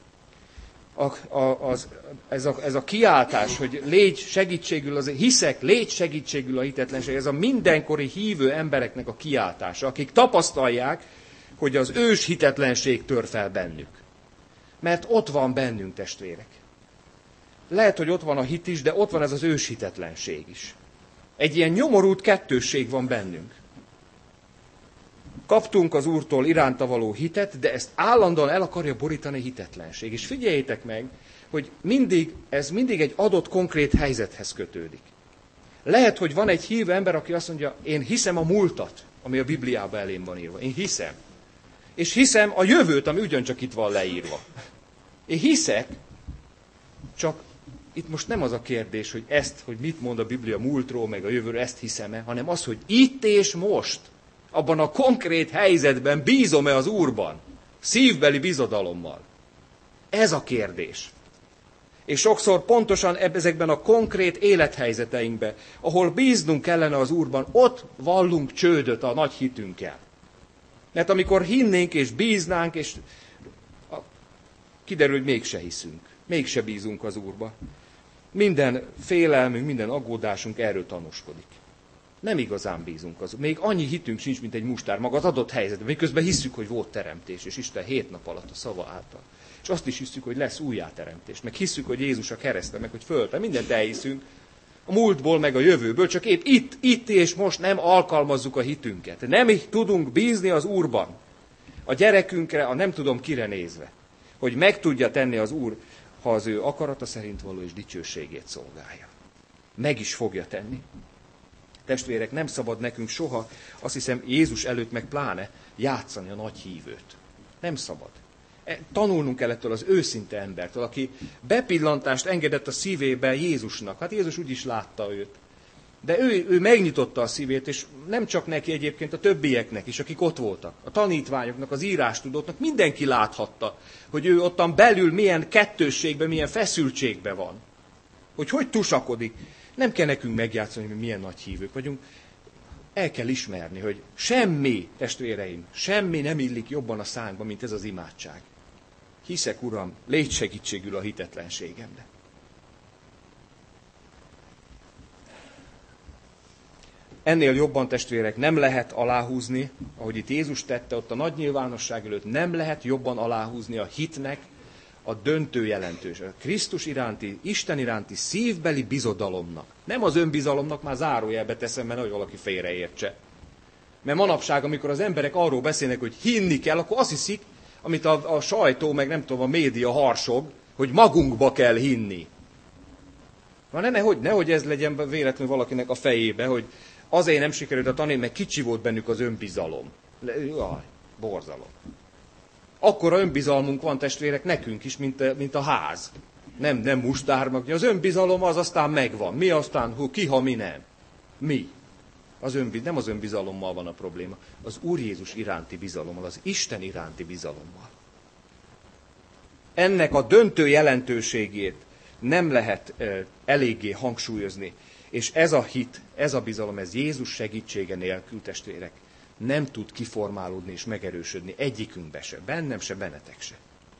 Ez a kiáltás, hogy légy segítségül, hiszek, légy segítségül a hitetlenség, ez a mindenkori hívő embereknek a kiáltása, akik tapasztalják, hogy az ős hitetlenség tör fel bennük. Mert ott van bennünk, testvérek. Lehet, hogy ott van a hit is, de ott van ez az ős hitetlenség is. Egy ilyen nyomorult kettősség van bennünk. Kaptunk az Úrtól iránta való hitet, de ezt állandóan el akarja borítani hitetlenség. És figyeljétek meg, hogy ez mindig egy adott konkrét helyzethez kötődik. Lehet, hogy van egy hívő ember, aki azt mondja, én hiszem a múltat, ami a Bibliában elém van írva. Én hiszem. És hiszem a jövőt, ami ugyancsak itt van leírva. Én hiszek, csak itt most nem az a kérdés, hogy mit mond a Biblia múltról, meg a jövőről, ezt hiszem-e, hanem az, hogy itt és most, abban a konkrét helyzetben bízom-e az Úrban? Szívbeli bizodalommal. Ez a kérdés. És sokszor pontosan ezekben a konkrét élethelyzeteinkben, ahol bíznunk kellene az Úrban, ott vallunk csődöt a nagy hitünkkel. Mert amikor hinnénk és bíznánk, és kiderül, hogy mégse hiszünk. Mégse bízunk az Úrba. Minden félelmünk, minden aggódásunk erről tanúskodik. Nem igazán bízunk az. Még annyi hitünk sincs, mint egy mustár maga az adott helyzetben. Miközben hisszük, hogy volt teremtés, és Isten 7 nap alatt a szava által. És azt is hisszük, hogy lesz újjáteremtés. Meg hisszük, hogy Jézus a kereszten, meg hogy fölte. Mindent elhiszünk. A múltból, meg a jövőből, csak épp itt és most nem alkalmazzuk a hitünket. Nem tudunk bízni az Úrban. A gyerekünkre, a nem tudom kire nézve. Hogy meg tudja tenni az Úr, ha az ő akarata szerint való és dicsőségét szolgálja. Meg is fogja tenni. Testvérek, nem szabad nekünk soha, azt hiszem Jézus előtt meg pláne játszani a nagy hívőt. Nem szabad. Tanulnunk kell ettől az őszinte embertől, aki bepillantást engedett a szívébe Jézusnak. Hát Jézus úgy is látta őt. De ő megnyitotta a szívét, és nem csak neki egyébként, a többieknek is, akik ott voltak. A tanítványoknak, az írástudóknak, mindenki láthatta, hogy ő ottan belül milyen kettősségben, milyen feszültségben van. Hogy tusakodik. Nem kell nekünk megjátszani, hogy mi milyen nagy hívők vagyunk. El kell ismerni, hogy semmi, testvéreim, semmi nem illik jobban a szánkba, mint ez az imádság. Hiszek, Uram, légy segítségül a hitetlenségemre. Ennél jobban, testvérek, nem lehet aláhúzni, ahogy itt Jézus tette ott a nagy nyilvánosság előtt, nem lehet jobban aláhúzni a hitnek a döntő jelentős. A Krisztus iránti, Isten iránti szívbeli bizodalomnak. Nem az önbizalomnak, már zárójelbe teszem, mert nehogy valaki félreértse. Mert manapság, amikor az emberek arról beszélnek, hogy hinni kell, akkor azt hiszik, amit a sajtó, meg nem tudom, a média harsog, hogy magunkba kell hinni. Nehogy ez legyen véletlenül valakinek a fejébe, hogy azért nem sikerült a tanítani, mert kicsi volt bennük az önbizalom. Jaj, borzalom. Akkora önbizalmunk van, testvérek, nekünk is, mint a ház. Nem mustármak. Az önbizalom az aztán megvan. Mi aztán, ki, ha mi nem. Mi? Nem az önbizalommal van a probléma. Az Úr Jézus iránti bizalommal, az Isten iránti bizalommal. Ennek a döntő jelentőségét nem lehet eléggé hangsúlyozni. És ez a hit, ez a bizalom, ez Jézus segítsége nélkül, testvérek, nem tud kiformálódni és megerősödni egyikünkbe se, bennem se, bennetek se.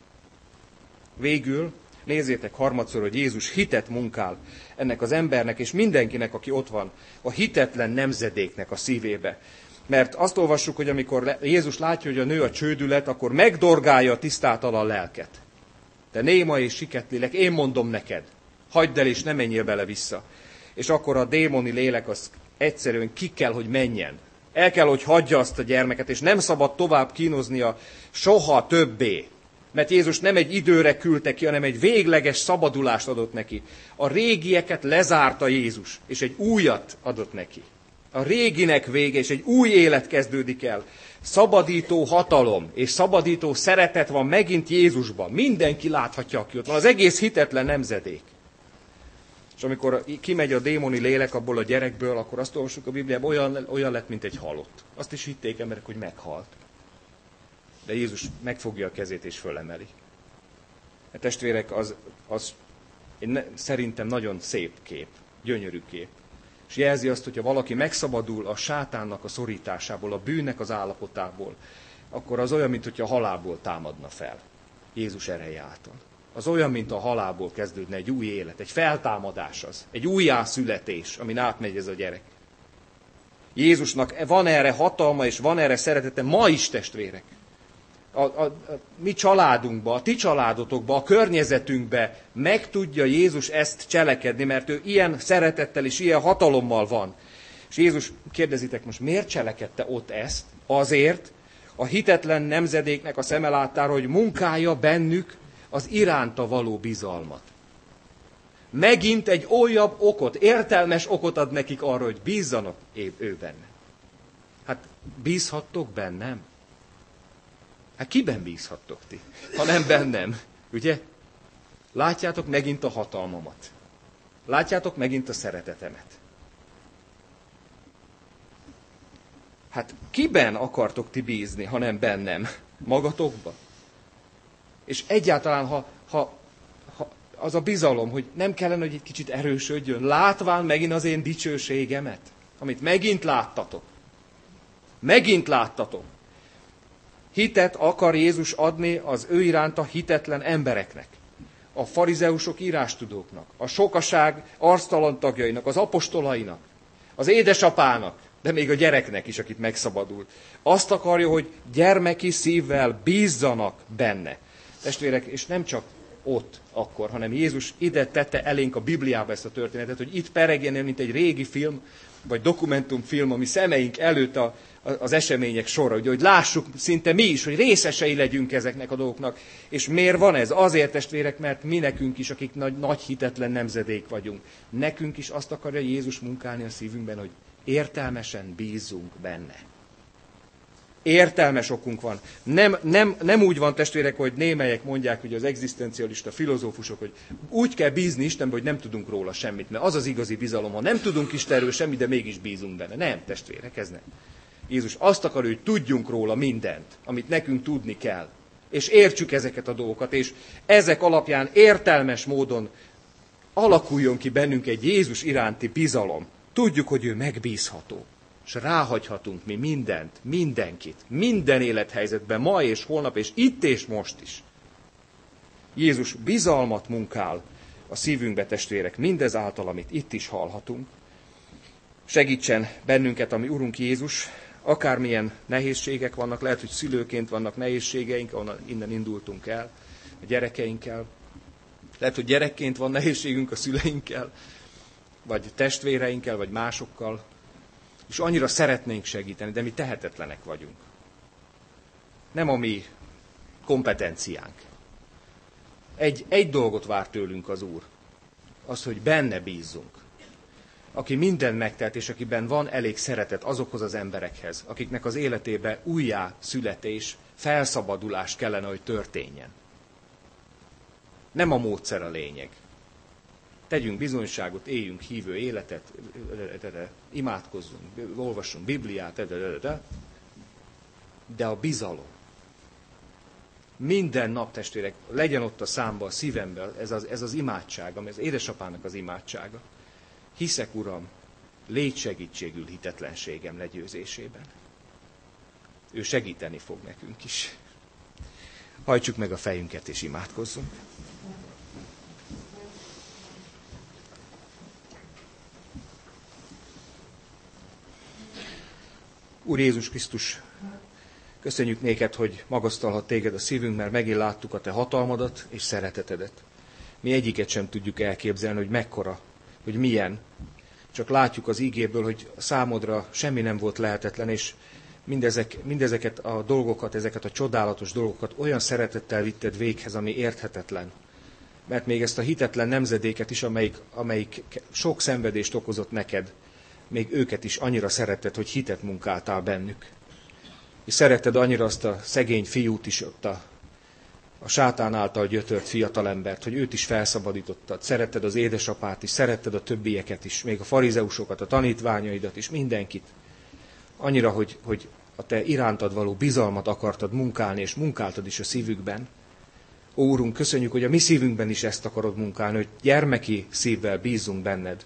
Végül nézzétek harmadszor, hogy Jézus hitet munkál ennek az embernek és mindenkinek, aki ott van, a hitetlen nemzedéknek a szívébe. Mert azt olvassuk, hogy amikor Jézus látja, hogy a nő a csődület, akkor megdorgálja a tisztátalan lelket. Te néma és siketlélek, én mondom neked, hagyd el és ne menjél bele vissza. És akkor a démoni lélek az egyszerűen ki kell, hogy menjen. El kell, hogy hagyja azt a gyermeket, és nem szabad tovább kínoznia soha többé. Mert Jézus nem egy időre küldte ki, hanem egy végleges szabadulást adott neki. A régieket lezárta Jézus, és egy újat adott neki. A réginek vége, és egy új élet kezdődik el. Szabadító hatalom, és szabadító szeretet van megint Jézusban. Mindenki láthatja, aki ott van. Az egész hitetlen nemzedék. És amikor kimegy a démoni lélek abból a gyerekből, akkor azt olvassuk a Bibliában, olyan lett, mint egy halott. Azt is hitték emberek, hogy meghalt. De Jézus megfogja a kezét és fölemeli. A testvérek, szerintem nagyon szép kép, gyönyörű kép. És jelzi azt, hogyha valaki megszabadul a sátánnak a szorításából, a bűnnek az állapotából, akkor az olyan, mintha halálból támadna fel. Jézus ereje által. Az olyan, mint a halálból kezdődne egy új élet, egy feltámadás az, egy újjászületés, amin átmegy ez a gyerek. Jézusnak van erre hatalma, és van erre szeretete ma is, testvérek. A mi családunkba, a ti családotokba, a környezetünkbe meg tudja Jézus ezt cselekedni, mert ő ilyen szeretettel és ilyen hatalommal van. És Jézus, kérdezitek most, miért cselekedte ott ezt? Azért, a hitetlen nemzedéknek a szeme láttára, hogy munkálja bennük az iránta való bizalmat. Megint egy újabb okot, értelmes okot ad nekik arra, hogy bízzanak ő benne. Hát bízhattok bennem? Hát kiben bízhattok ti, ha nem bennem, ugye? Látjátok megint a hatalmamat. Látjátok megint a szeretetemet. Hát kiben akartok ti bízni, ha nem bennem? Magatokba? És egyáltalán, ha az a bizalom, hogy nem kellene, hogy egy kicsit erősödjön, látván megint az én dicsőségemet, amit megint láttatok. Megint láttatok. Hitet akar Jézus adni az ő iránta hitetlen embereknek. A farizeusok írástudóknak, a sokaság arctalan tagjainak, az apostolainak, az édesapának, de még a gyereknek is, akit megszabadult. Azt akarja, hogy gyermeki szívvel bízzanak benne. Testvérek, és nem csak ott akkor, hanem Jézus ide tette elénk a Bibliába ezt a történetet, hogy itt peregjen, mint egy régi film, vagy dokumentumfilm, ami szemeink előtt az események sora, ugye, hogy lássuk szinte mi is, hogy részesei legyünk ezeknek a dolgoknak. És miért van ez? Azért, testvérek, mert mi nekünk is, akik nagy hitetlen nemzedék vagyunk, nekünk is azt akarja Jézus munkálni a szívünkben, hogy értelmesen bízzunk benne. Értelmes okunk van. Nem úgy van, testvérek, hogy némelyek mondják, hogy az egzisztencialista filozófusok, hogy úgy kell bízni Istenbe, hogy nem tudunk róla semmit, mert az az igazi bizalom, ha nem tudunk Istenről semmit, de mégis bízunk benne. Nem, testvérek, ez nem. Jézus azt akarja, hogy tudjunk róla mindent, amit nekünk tudni kell. És értsük ezeket a dolgokat, és ezek alapján értelmes módon alakuljon ki bennünk egy Jézus iránti bizalom. Tudjuk, hogy ő megbízható. És ráhagyhatunk mi mindent, mindenkit, minden élethelyzetben, ma és holnap, és itt és most is. Jézus bizalmat munkál a szívünkbe, testvérek, mindezáltal, amit itt is hallhatunk. segítsen bennünket, ami Urunk Jézus, akármilyen nehézségek vannak, lehet, hogy szülőként vannak nehézségeink, onnan innen indultunk el, a gyerekeinkkel. Lehet, hogy gyerekként van nehézségünk a szüleinkkel, vagy testvéreinkkel, vagy másokkal, és annyira szeretnénk segíteni, de mi tehetetlenek vagyunk. Nem a mi kompetenciánk. Egy dolgot vár tőlünk az Úr, az, hogy benne bízzunk. Aki mindent megtehet, és akiben van elég szeretet azokhoz az emberekhez, akiknek az életébe újjá születés, felszabadulás kellene, hogy történjen. Nem a módszer a lényeg. Tegyünk bizonyságot, éljünk hívő életet, imádkozzunk, olvassunk Bibliát, de a bizalom. Minden nap, testvérek, legyen ott a számban, a szívemben ez az imádság, ami az édesapának az imádsága. Hiszek, Uram, légy segítségül hitetlenségem legyőzésében. Ő segíteni fog nekünk is. Hajtsuk meg a fejünket és imádkozzunk. Úr Jézus Krisztus, köszönjük néked, hogy magasztalhat téged a szívünk, mert megint láttuk a te hatalmadat és szeretetedet. Mi egyiket sem tudjuk elképzelni, hogy mekkora, hogy milyen. Csak látjuk az ígéből, hogy számodra semmi nem volt lehetetlen, és mindezeket a dolgokat, ezeket a csodálatos dolgokat olyan szeretettel vitted véghez, ami érthetetlen. Mert még ezt a hitetlen nemzedéket is, amelyik sok szenvedést okozott neked, még őket is annyira szeretted, hogy hitet munkáltál bennük. És szeretted annyira azt a szegény fiút is, ott a sátán által gyötört fiatalembert, hogy őt is felszabadítottad. Szeretted az édesapát is, szeretted a többieket is, még a farizeusokat, a tanítványaidat is, mindenkit. Annyira, hogy a te irántad való bizalmat akartad munkálni, és munkáltad is a szívükben. Ó, Úrunk, köszönjük, hogy a mi szívünkben is ezt akarod munkálni, hogy gyermeki szívvel bízzunk benned,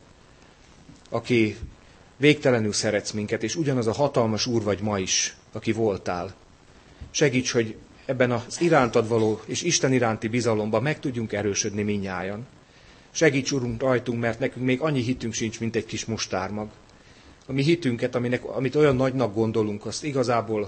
aki végtelenül szeretsz minket, és ugyanaz a hatalmas Úr vagy ma is, aki voltál. Segíts, hogy ebben az irántad való és Isten iránti bizalomban meg tudjunk erősödni mindnyájan. Segíts, Urunk, rajtunk, mert nekünk még annyi hitünk sincs, mint egy kis mustármag. A mi hitünket, amit olyan nagynak gondolunk, azt igazából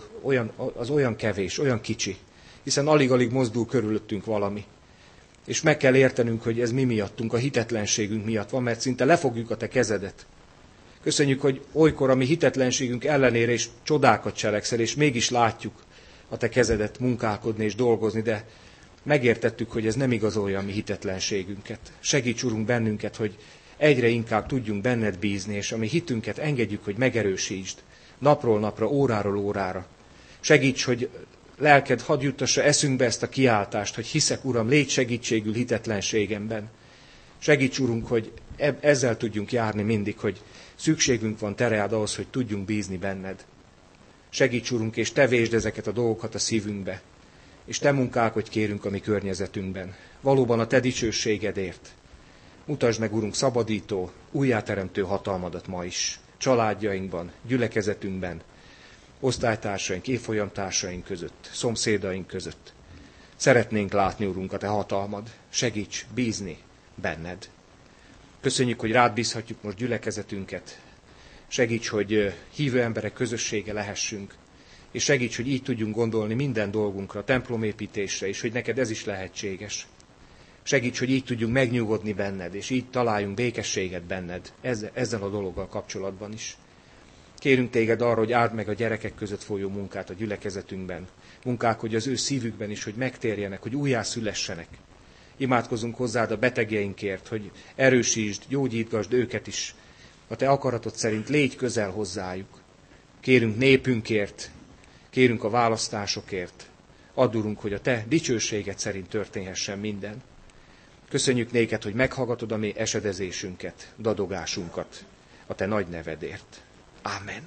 olyan kevés, olyan kicsi, hiszen alig-alig mozdul körülöttünk valami. És meg kell értenünk, hogy ez mi miattunk, a hitetlenségünk miatt van, mert szinte lefogjuk a te kezedet. Köszönjük, hogy olykor a mi hitetlenségünk ellenére is csodákat cselekszel, és mégis látjuk a te kezedet munkálkodni és dolgozni, de megértettük, hogy ez nem igazolja a mi hitetlenségünket. Segíts, Urunk, bennünket, hogy egyre inkább tudjunk benned bízni, és a mi hitünket engedjük, hogy megerősítsd napról napra, óráról órára. Segíts, hogy lelked hadd juttassa eszünkbe ezt a kiáltást, hogy hiszek, Uram, légy segítségül hitetlenségemben. Segíts, Urunk, hogy ezzel tudjunk járni mindig, hogy szükségünk van te rád ahhoz, hogy tudjunk bízni benned. Segíts, Urunk, és te vésd ezeket a dolgokat a szívünkbe, és te munkálkodj, kérünk, a mi környezetünkben. Valóban a te dicsőségedért. Mutasd meg, Urunk, szabadító, újjáteremtő hatalmadat ma is. Családjainkban, gyülekezetünkben, osztálytársaink, évfolyamtársaink között, szomszédaink között. Szeretnénk látni, Urunk, a te hatalmad. Segíts bízni benned. Köszönjük, hogy rád bízhatjuk most gyülekezetünket. Segíts, hogy hívő emberek közössége lehessünk. És segíts, hogy így tudjunk gondolni minden dolgunkra, a templomépítésre, és hogy neked ez is lehetséges. Segíts, hogy így tudjunk megnyugodni benned, és így találjunk békességet benned ezzel a dologgal kapcsolatban is. Kérünk téged arra, hogy áld meg a gyerekek között folyó munkát a gyülekezetünkben. Munkálkodj az ő szívükben is, hogy megtérjenek, hogy újjászülessenek. Imádkozunk hozzád a betegeinkért, hogy erősítsd, gyógyítgasd őket is. A te akaratod szerint légy közel hozzájuk. Kérünk népünkért, kérünk a választásokért. Add, Urunk, hogy a te dicsőséged szerint történhessen minden. Köszönjük néked, hogy meghallgatod a mi esedezésünket, dadogásunkat a te nagy nevedért. Ámen.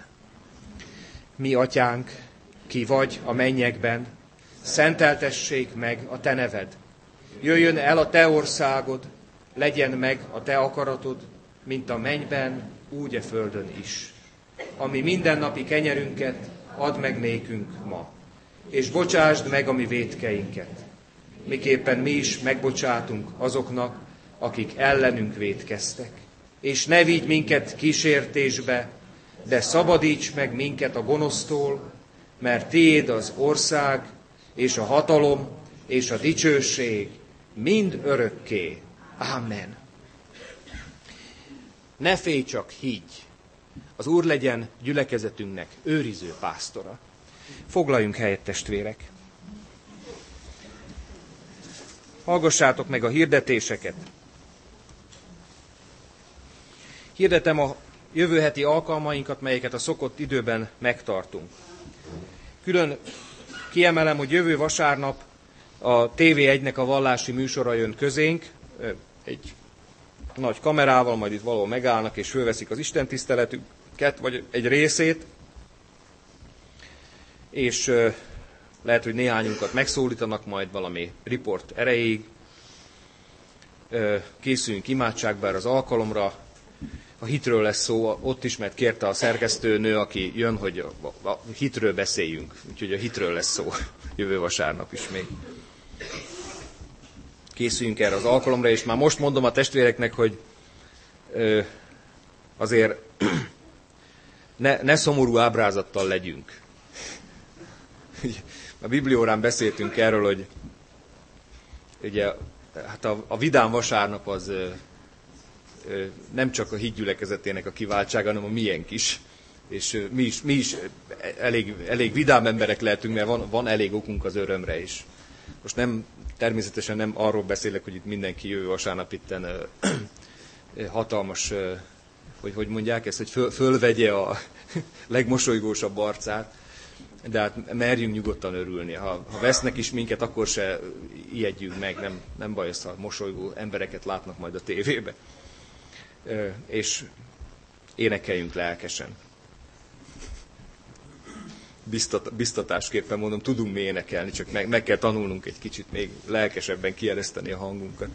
Mi, Atyánk, ki vagy a mennyekben, szenteltessék meg a te neved. Jöjjön el a te országod, legyen meg a te akaratod, mint a mennyben, úgy a földön is. Ami mindennapi kenyerünket add meg nékünk ma, és bocsásd meg a mi vétkeinket, miképpen mi is megbocsátunk azoknak, akik ellenünk vétkeztek. És ne vigy minket kísértésbe, de szabadíts meg minket a gonosztól, mert tiéd az ország, és a hatalom, és a dicsőség mind örökké. Amen. Ne félj, csak higgy. Az Úr legyen gyülekezetünknek őriző pásztora. Foglaljunk helyet, testvérek. Hallgassátok meg a hirdetéseket. Hirdetem a jövő heti alkalmainkat, melyeket a szokott időben megtartunk. Külön kiemelem, hogy jövő vasárnap a TV1-nek a vallási műsora jön közénk, egy nagy kamerával, majd itt valahol megállnak és fölveszik az istentiszteletüket, vagy egy részét, és lehet, hogy néhányunkat megszólítanak majd valami riport erejéig. Készüljünk imádságbár az alkalomra. A hitről lesz szó ott is, mert kérte a szerkesztőnő, aki jön, hogy a hitről beszéljünk. Úgyhogy a hitről lesz szó jövő vasárnap is még. Készüljünk erre az alkalomra, és már most mondom a testvéreknek, hogy azért ne szomorú ábrázattal legyünk. A bibliórán beszéltünk erről, hogy ugye, hát a vidám vasárnap az nem csak a hitgyülekezetének a kiváltsága, hanem a miénk is. És mi is elég vidám emberek lehetünk, mert van elég okunk az örömre is. Most természetesen nem arról beszélek, hogy itt mindenki jövő vasárnap itten hatalmas, hogy mondják ezt, hogy fölvegye a legmosolygósabb arcát, de hát merjünk nyugodtan örülni. Ha vesznek is minket, akkor se ijedjünk meg, nem baj, ha mosolygó embereket látnak majd a tévébe. És énekeljünk lelkesen. Biztatásképpen mondom, tudunk mi énekelni, csak meg kell tanulnunk egy kicsit még lelkesebben kiereszteni a hangunkat.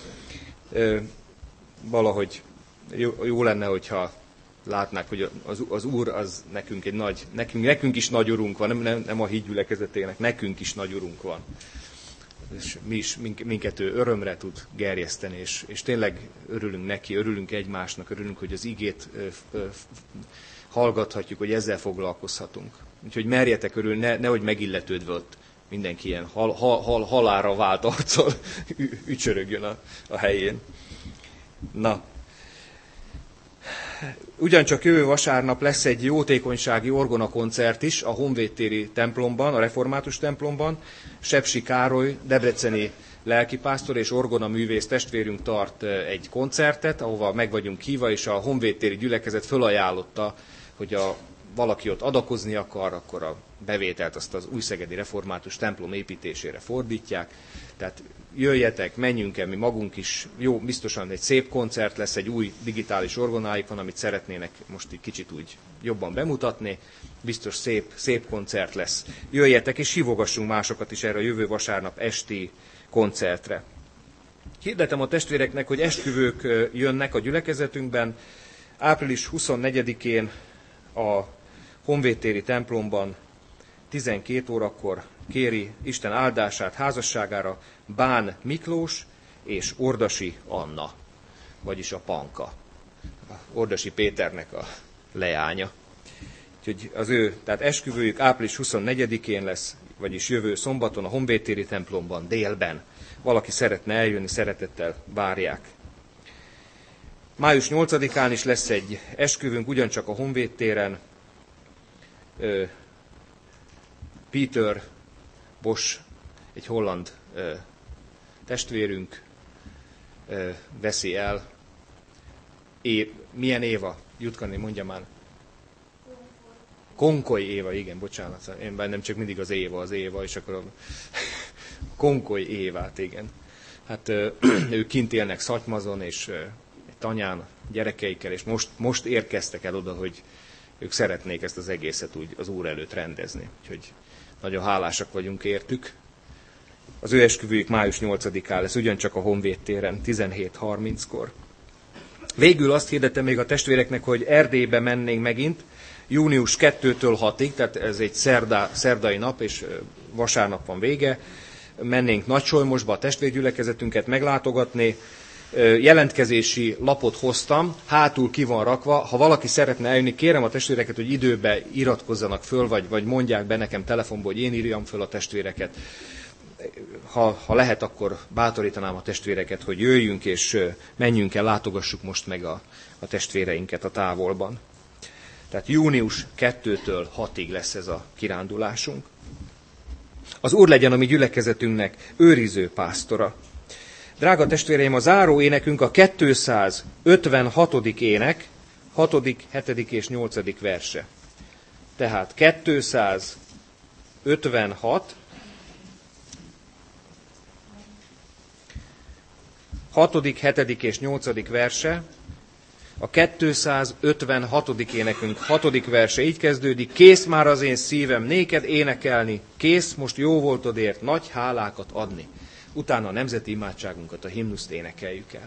Valahogy jó lenne, hogyha látnák, hogy az Úr az nekünk egy nagy, nekünk is nagy urunk van, nem a hídgyülekezetének, nekünk is nagy urunk van. És minket ő örömre tud gerjeszteni, és tényleg örülünk neki, örülünk egymásnak, örülünk, hogy az igét hallgathatjuk, hogy ezzel foglalkozhatunk. Úgyhogy merjetek örülni, nehogy megilletődve ott mindenki ilyen halálra vált arccal ücsörögjön a helyén. Na, ugyancsak jövő vasárnap lesz egy jótékonysági orgonakoncert is a Honvédtéri templomban, a református templomban. Sepsi Károly, debreceni lelkipásztor és orgonaművész testvérünk tart egy koncertet, ahova meg vagyunk hívva, és a honvédtéri gyülekezet fölajánlotta, hogy valaki ott adakozni akar, akkor a bevételt azt az újszegedi református templom építésére fordítják. Tehát jöjjetek, menjünk el mi magunk is. Jó, biztosan egy szép koncert lesz, egy új digitális orgonájuk van, amit szeretnének most egy kicsit úgy jobban bemutatni. Biztos szép koncert lesz. Jöjjetek, és hívogassunk másokat is erre a jövő vasárnap esti koncertre. Hirdetem a testvéreknek, hogy esküvők jönnek a gyülekezetünkben. Április 24-én a honvédtéri templomban 12 órakor kéri Isten áldását házasságára Bán Miklós és Ordasi Anna, vagyis a Panka, Ordasi Péternek a leánya. Úgyhogy tehát esküvőjük április 24-én lesz, vagyis jövő szombaton a honvédtéri templomban délben. Valaki szeretne eljönni, szeretettel várják. Május 8-án is lesz egy esküvőnk, ugyancsak a honvédtéren. Peter Bosch, egy holland testvérünk veszi el. Milyen Éva? Jutkani, mondja már. Konkoly Éva, igen, bocsánat. Én bennem csak mindig az Éva, és akkor a Konkoly Évát, igen. Hát ők kint élnek Szatymazon, és egy tanyán gyerekeikkel, és most érkeztek el oda, hogy ők szeretnék ezt az egészet úgy az Úr előtt rendezni. Úgyhogy nagyon hálásak vagyunk értük. Az ő esküvőjük május 8-án lesz, ugyancsak a Honvédtéren, 17:30-kor. Végül azt hirdetem még a testvéreknek, hogy Erdélybe mennénk megint, június 2-től 6-ig, tehát ez egy szerdai nap, és vasárnap van vége. Mennénk Nagysolymosba a testvérgyülekezetünket meglátogatni. jelentkezési lapot hoztam, hátul ki van rakva, ha valaki szeretne eljönni, kérem a testvéreket, hogy időbe iratkozzanak föl, vagy mondják be nekem telefonból, hogy én írjam föl a testvéreket. Ha lehet, akkor bátorítanám a testvéreket, hogy jöjjünk és menjünk el, látogassuk most meg a testvéreinket a távolban. Tehát június 2-től 6-ig lesz ez a kirándulásunk. Az Úr legyen a mi gyülekezetünknek őriző pásztora. Drága testvéreim, a záró énekünk a 256. ének, 6., 7. és 8. verse. Tehát 256, 6., 7. és 8. verse, a 256. énekünk 6. verse így kezdődik: kész már az én szívem néked énekelni, kész most jó voltodért nagy hálákat adni. Utána a nemzeti imádságunkat, a himnuszt énekeljük el.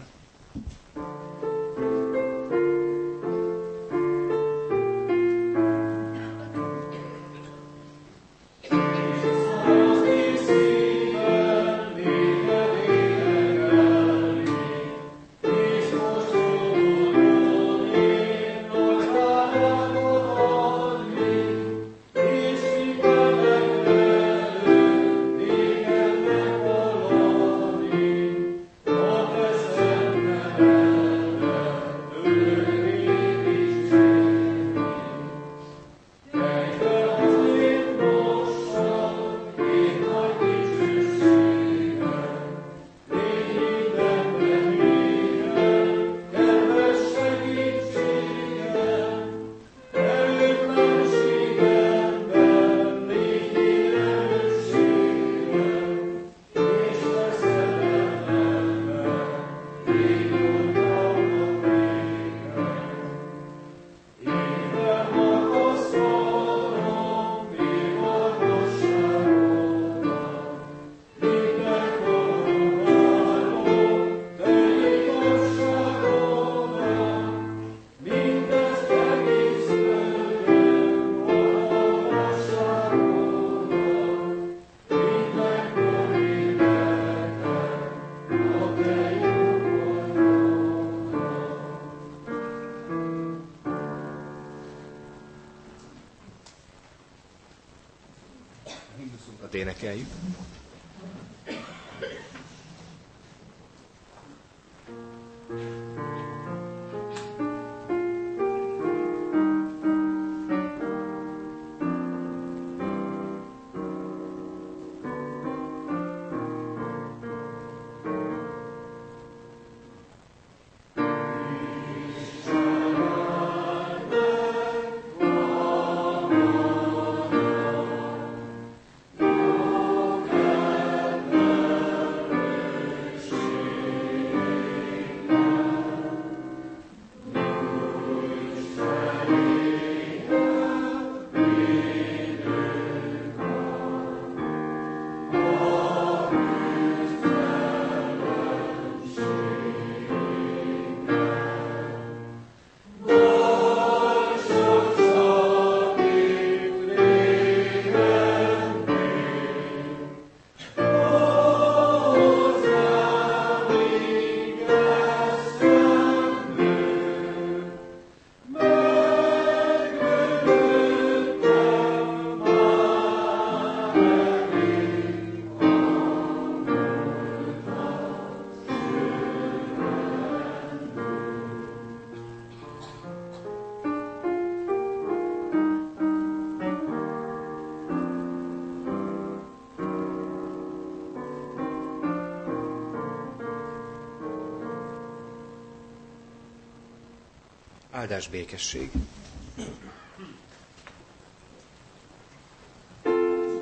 Énekeljük. Áldás békesség.